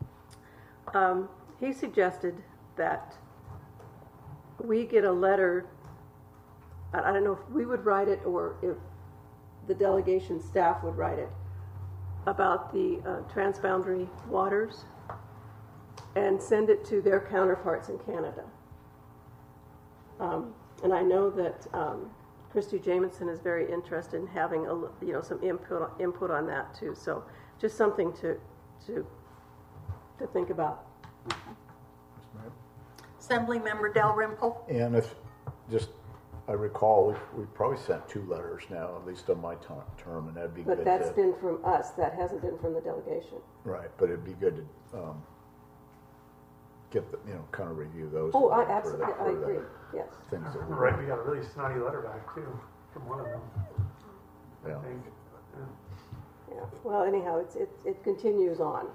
um, he suggested that we get a letter. I I don't know if we would write it or if the delegation staff would write it about the uh, transboundary waters and send it to their counterparts in Canada. Um, and I know that um, Christy Jamison is very interested in having a, you know, some input input on that too. So just something to to to think about. Assembly member Dalrymple. And if, just, I recall, we've, we've probably sent two letters now, at least on my t- term, and that'd be good But that's to, been from us. That hasn't been from the delegation. right, but it'd be good to, um, get the, you know, kind of review those. Oh, I for the- absolutely, I for the agree. Yes. Things that we. Right, we got a really snotty letter back too, from one of them, Yeah. I think. Yeah. Yeah. Well, anyhow, it's it it continues on.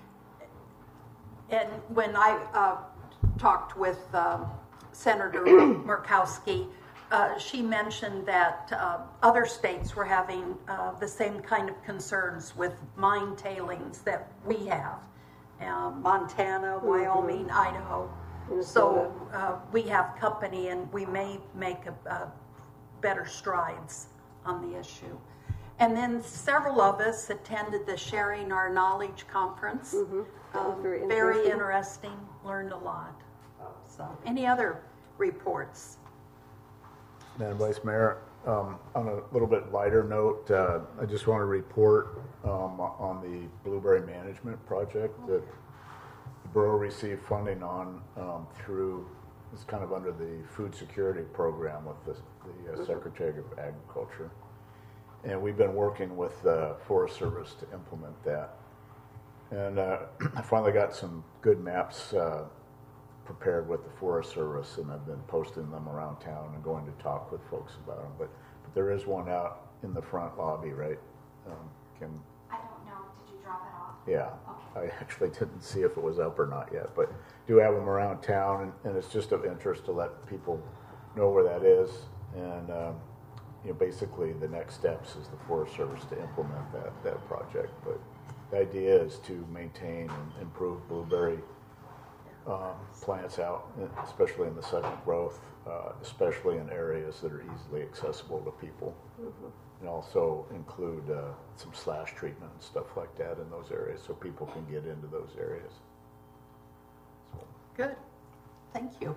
And when I uh, talked with um, Senator Murkowski, uh, she mentioned that uh, other states were having uh, the same kind of concerns with mine tailings that we have. Uh, Montana, Wyoming, Idaho. So uh, we have company and we may make a, a better strides on the issue. And then several of us attended the Sharing Our Knowledge conference. Mm-hmm. That was Um, very very interesting. interesting, learned a lot. So, any other reports? Madam Vice Mayor, um, on a little bit lighter note, uh, I just want to report um, on the Blueberry Management Project that the borough received funding on um, through, it's kind of under the Food Security Program with the, the uh, Secretary of Agriculture. And we've been working with the Forest Service to implement that. And uh, I finally got some good maps uh, prepared with the Forest Service, and I've been posting them around town and going to talk with folks about them. But, but there is one out in the front lobby, right? Um, Kim? I don't know. Did you drop it off? Yeah. Okay. I actually didn't see if it was up or not yet, but do have them around town, and, and it's just of interest to let people know where that is. And um, you know, basically the next steps is the Forest Service to implement that that project. But the idea is to maintain and improve blueberry um, plants out, especially in the second growth, uh, especially in areas that are easily accessible to people. And also include uh, some slash treatment and stuff like that in those areas so people can get into those areas. So, Good. Thank you.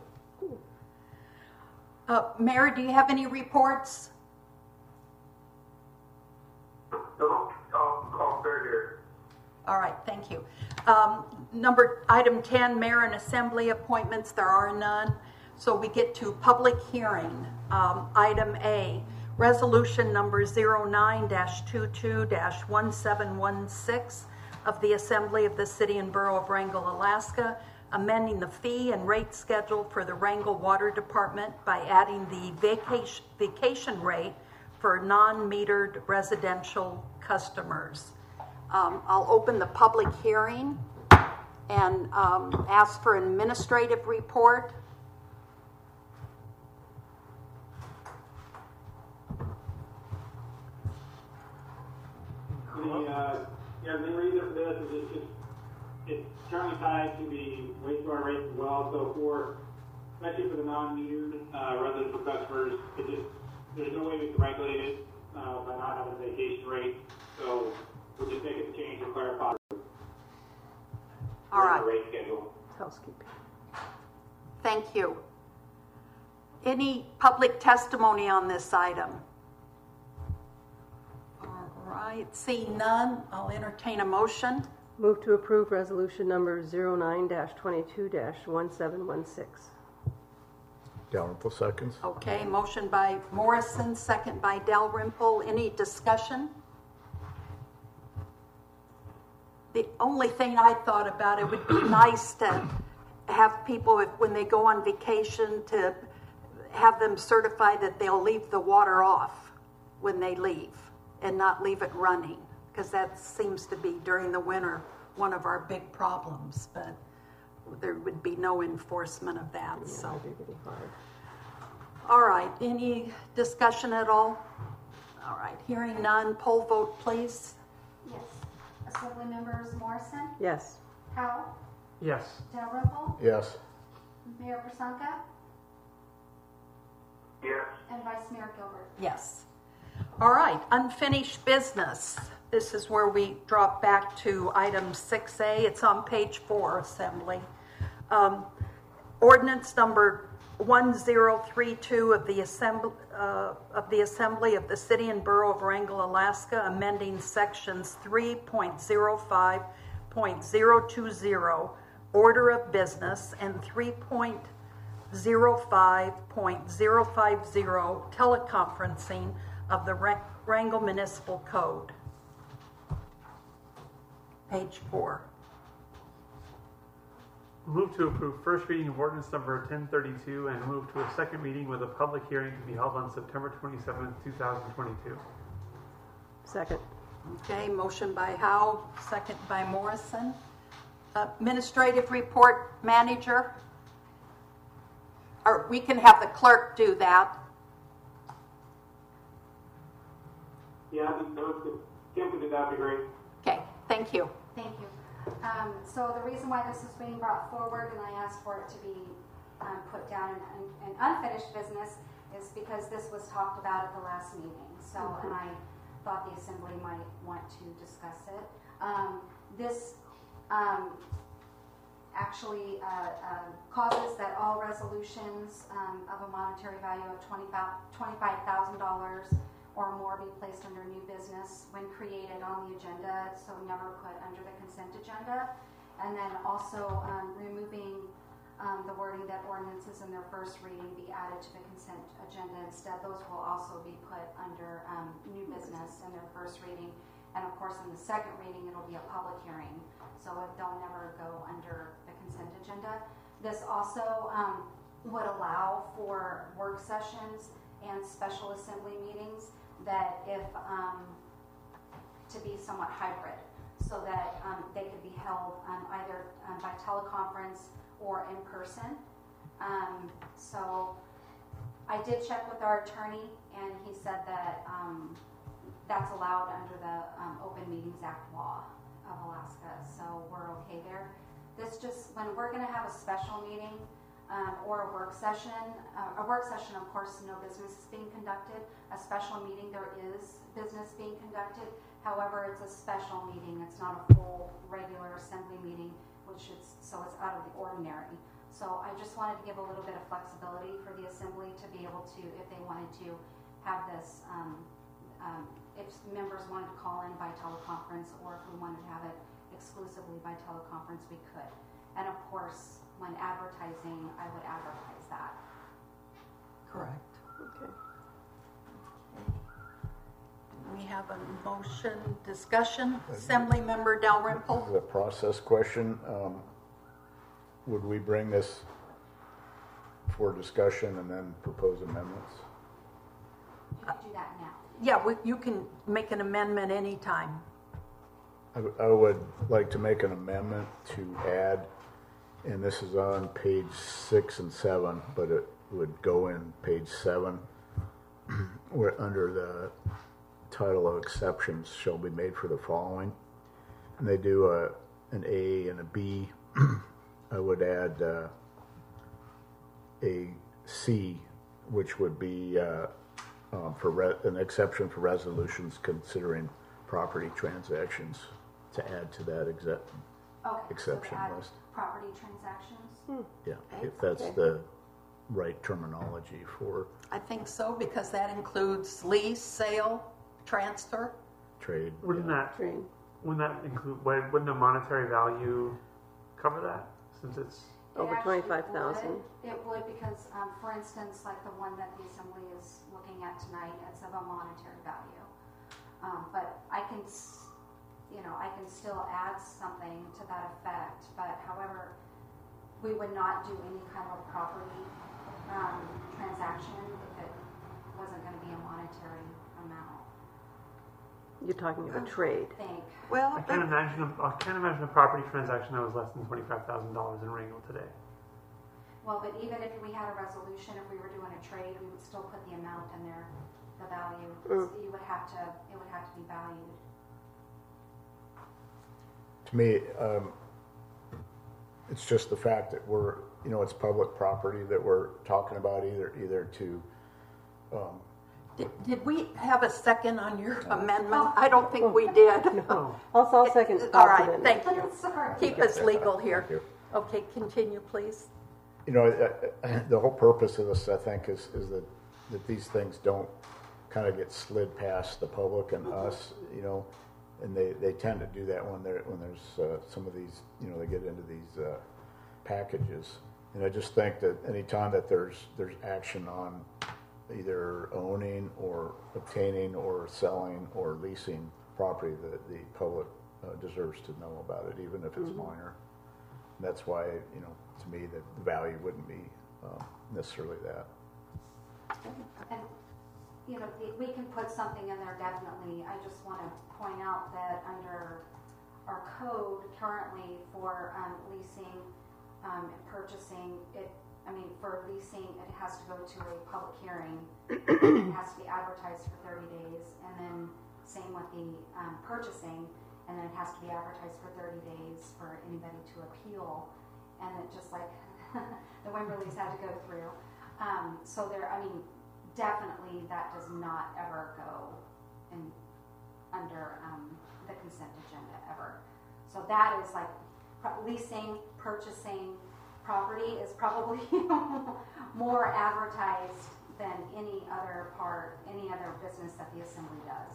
Uh, Mayor, do you have any reports? No, I'll call third here. All right, thank you. Um, number, item ten, mayor and assembly appointments, there are none. So we get to public hearing. Um, item A, resolution number zero nine dash twenty-two dash seventeen sixteen of the Assembly of the City and Borough of Wrangell, Alaska, amending the fee and rate schedule for the Wrangell Water Department by adding the vacation, vacation rate for non-metered residential customers. Um, I'll open the public hearing and um, ask for an administrative report. The, uh, yeah, the reason for this is it's just, it's currently tied to the wastewater rates as well, so for, especially for the non-metered, uh, residential customers, it just, there's no way we can regulate it, uh, by not having a vacation rate, so we're just making the change to clarify. All right. The rate schedule. Housekeeping. Thank you. Any public testimony on this item? All right, seeing none, I'll entertain a motion. Move to approve resolution number zero nine dash twenty-two dash seventeen sixteen. Dalrymple seconds. Okay, motion by Morrison, second by Dalrymple. Any discussion? The only thing I thought about, it would be nice to have people, if, when they go on vacation, to have them certify that they'll leave the water off when they leave and not leave it running, because that seems to be, during the winter, one of our big problems, but there would be no enforcement of that. Yeah, So, that'd be really hard. all right, any discussion at all? All right, hearing none, poll vote, please. Yes. Assembly members Morrison, Yes. Powell, Yes. Dalrymple, Yes. Mayor Prasanka, Yes. and Vice Mayor Gilbert. Yes. All right, unfinished business. This is where we drop back to item six A. It's on page four, Assembly. Um, ordinance number one zero three two of the Assembly uh, of the Assembly of the City and Borough of Wrangell, Alaska, amending sections three point zero five point zero two zero, order of business, and three point zero five point zero five zero, teleconferencing of the Wrangell Municipal Code. Page four. Move to approve first reading of ordinance number ten thirty-two and move to a second reading with a public hearing to be held on September twenty-seventh, two thousand twenty-two. Second. Okay, motion by Howe, second by Morrison. Uh, Administrative report, manager. Or we can have the clerk do that. Yeah, I think those, if Kim could do that, would be great. Okay, thank you. Thank you. Um, so the reason why this is being brought forward, and I asked for it to be um, put down in, in unfinished business, is because this was talked about at the last meeting. So, Mm-hmm. and I thought the assembly might want to discuss it. Um, this um, actually uh, uh, causes that all resolutions um, of a monetary value of twenty-five thousand dollars or more be placed under new business when created on the agenda, so never put under the consent agenda. And then also um, removing um, the wording that ordinances in their first reading be added to the consent agenda. Instead, those will also be put under um, new business in their first reading. And of course, in the second reading, it'll be a public hearing, so it, they'll never go under the consent agenda. This also um, would allow for work sessions and special assembly meetings that if, um, to be somewhat hybrid, so that um, they could be held um, either um, by teleconference or in person. Um, so I did check with our attorney, and he said that um, that's allowed under the um, Open Meetings Act law of Alaska, so we're okay there. This just, when we're gonna have a special meeting, um, or a work session, uh, a work session, of course, no business is being conducted. A special meeting, there is business being conducted. However, it's a special meeting. It's not a full, regular assembly meeting, which is, so it's out of the ordinary. So I just wanted to give a little bit of flexibility for the assembly to be able to, if they wanted to have this, um, um, if members wanted to call in by teleconference, or if we wanted to have it exclusively by teleconference, we could. And of course, when advertising, I would advertise that. Correct. Okay. We have a motion, discussion. Assemblymember Dalrymple? The process question, um, would we bring this for discussion and then propose amendments? You can do that now. Yeah, we, you can make an amendment anytime. I, w- I would like to make an amendment to add, and this is on page six and seven, but it would go in page seven, where under the title of exceptions shall be made for the following. And they do a, an A and a B. I would add uh, a C, which would be uh, um, for re- an exception for resolutions considering property transactions, to add to that except Okay. exception so add list. Property transactions. Yeah, if that's Okay. the right terminology for I think so, because that includes lease, sale, transfer. trade. Wouldn't yeah. that, Train. wouldn't that include, wouldn't wouldn't the monetary value cover that? Since it's, It Over actually twenty-five thousand. would. It would because, um, for instance, like the one that the assembly is looking at tonight, it's of a monetary value. Um, but I can, s- you know, I can still add something to that effect, but however, we would not do any kind of property, um, transaction if it wasn't gonna be a monetary amount. You're talking about trade. I think. Well, I can't imagine, a, I can't imagine a property transaction that was less than twenty-five thousand dollars in Ringgold today. Well, but even if we had a resolution, if we were doing a trade, we would still put the amount in there, the value. Mm. So you would have to, it would have to be valued. To me, um, it's just the fact that we're, you know, it's public property that we're talking about, either either to. Um, did, did we have a second on your amendment? I don't think we did. Oh, I'll, I'll second All Scott's right, amendment. thank you. Sorry. Keep us legal here. Thank you. Okay, continue, please. You know, uh, uh, the whole purpose of this, I think, is is that that these things don't kind of get slid past the public and us, you know, and they, they tend to do that when they're when there's uh, some of these, you know, they get into these uh, packages. And I just think that any time that there's there's action on either owning or obtaining or selling or leasing property, that the public uh, deserves to know about it, even if it's Mm-hmm. minor. And that's why, you know, to me, the value wouldn't be uh, necessarily that. And, you know, the- we can put something in there definitely. I just want to point out that under our code currently for um, leasing um, and purchasing, it, I mean, for leasing, it has to go to a public hearing. It has to be advertised for thirty days. And then same with the um, purchasing, and then it has to be advertised for thirty days for anybody to appeal. And it just like the Wimberleys had to go through. Um, so there, I mean, definitely that does not ever go in under um, the consent agenda ever. So that is like pro- leasing, purchasing property is probably more advertised than any other part, any other business that the assembly does.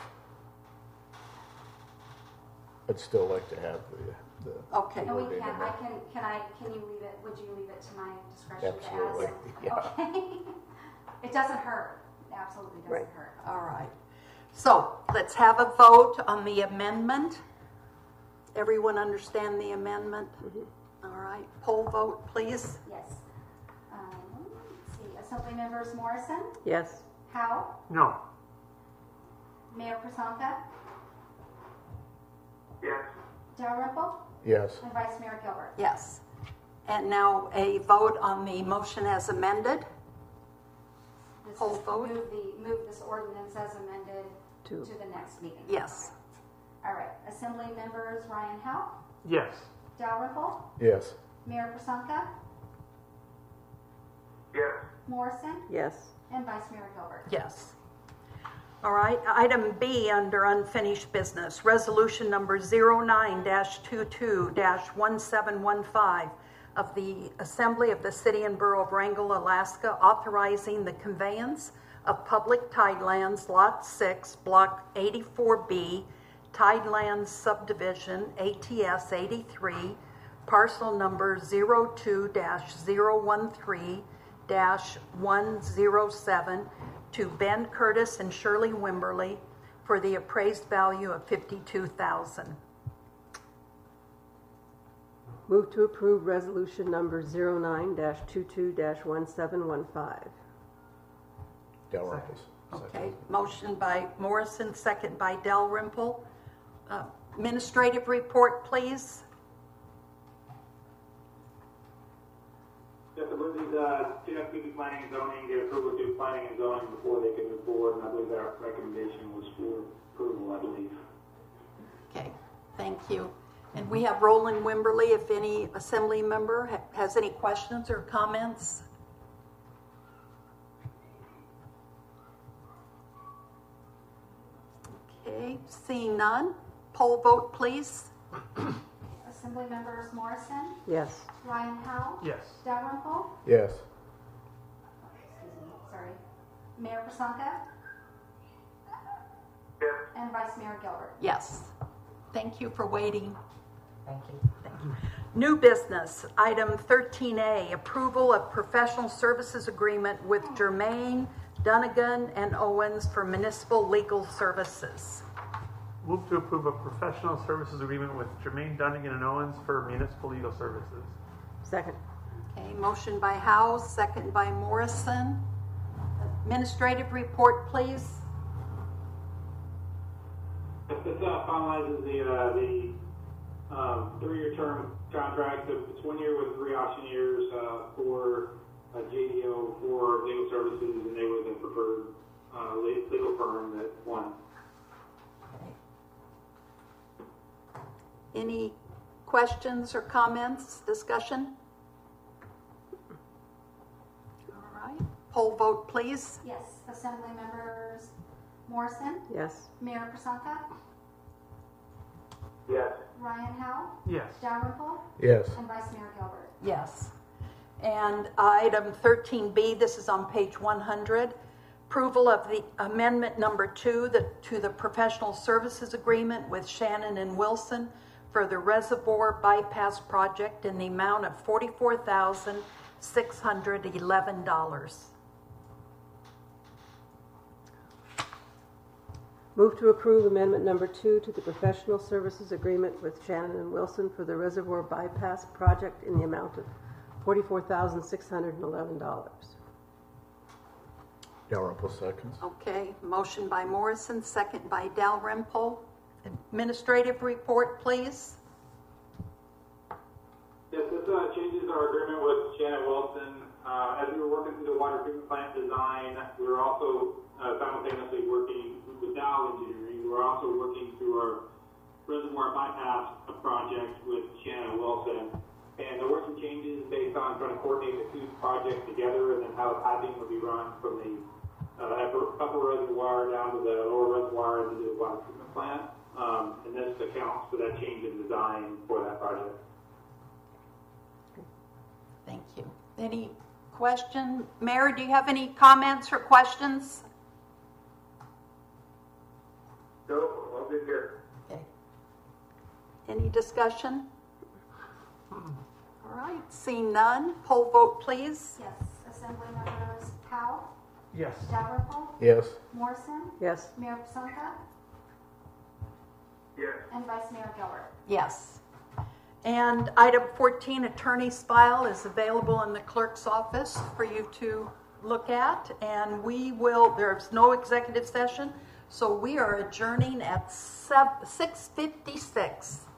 I'd still like to have the, the Okay. And we wording can, in I there. can, can I, can you leave it, would you leave it to my discretion Absolutely, to yeah. add? Okay. It doesn't hurt, absolutely doesn't Right. hurt. All right. So let's have a vote on the amendment. Everyone understand the amendment? All right. Poll vote, please. Yes. Um, let's see, Assembly members Morrison, Yes. Howe, no. Mayor Prasanka, Yes. Dalrymple, Yes. and Vice Mayor Gilbert. Yes. And now a vote on the motion as amended. This Poll is vote? Move the, move this ordinance as amended to To. the next meeting. Yes. All right, Assembly members Ryan Howe, Yes. Dalrymple, Yes. Mayor Prasanka, Yes. Morrison, Yes. and Vice Mayor Gilbert. Yes. All right, item B under unfinished business, resolution number zero nine dash twenty-two dash one seven one five of the Assembly of the City and Borough of Wrangell, Alaska, authorizing the conveyance of public tidelands, Lot six, Block eighty-four B, Tidelands Subdivision, A T S eighty-three, parcel number zero two dash zero one three dash one zero seven, to Ben Curtis and Shirley Wimberly for the appraised value of fifty-two thousand dollars. Move to approve resolution number zero nine dash twenty-two dash one seven one five. Dalrymple. Okay, motion by Morrison, second by Dalrymple. Uh, Administrative report, please. Yes, I believe these, uh, two have to be planning and zoning, get approval to planning and zoning before they can move forward, and I believe their recommendation was for approval, I believe. Okay, thank you. And we have Roland Wimberly, if any assembly member ha- has any questions or comments. Okay, seeing none, poll vote, please. Assembly members Morrison, Yes. Ryan Howe, Yes. Dalrymple, Yes. excuse me, sorry, Mayor Prasanka, Yes. and Vice Mayor Gilbert. Yes. Thank you for waiting. Thank you. Thank you. New business, item thirteen A, approval of professional services agreement with Germain, Dunnigan, and Owens for municipal legal services. Move to approve a professional services agreement with Jermaine Dunnigan and Owens for municipal legal services. Second. Okay, motion by Howe, second by Morrison. Administrative report, please. Yes, this uh, finalizes the, uh, the um, three-year term contract. So it's one year with three option years uh, for uh, J D O for legal services, and they were the preferred uh, le- legal firm that won. Any questions or comments, discussion? All right, poll vote, please. Yes, Assembly members Morrison, Yes. Mayor Prasanka, Yes. Ryan Howe, Yes. Dalrymple, Yes. and Vice Mayor Gilbert. Yes. And item thirteen B, this is on page one hundred. Approval of the amendment number two the, to the professional services agreement with Shannon and Wilson for the reservoir bypass project in the amount of forty-four thousand six hundred eleven dollars. Move to approve amendment number two to the professional services agreement with Shannon and Wilson for the reservoir bypass project in the amount of forty-four thousand six hundred eleven dollars. Dalrymple seconds. Okay, motion by Morrison, second by Dalrymple. Administrative report, please. Yes, this uh, changes our agreement with Shannon Wilson. Uh, as we were working through the water treatment plant design, we were also uh, simultaneously working with Dow Engineering. We were also working through our reservoir bypass project with Shannon Wilson. And there were some changes based on trying to coordinate the two projects together and then how the piping would be run from the uh, upper, upper reservoir down to the lower reservoir into the water treatment plant. Um, and this accounts for that change in design for that project. Thank you. Any question? Mayor, do you have any comments or questions? No, I'll be here. Okay. Any discussion? All right, seeing none, poll vote, please. Yes, Assembly members Howe, Yes. Dalrymple, Yes. Morrison, Yes. Mayor Prasanka, Yes. and Vice Mayor Gilbert. Yes. And item fourteen, attorney's file is available in the clerk's office for you to look at. And we will, there's no executive session, so we are adjourning at six fifty-six.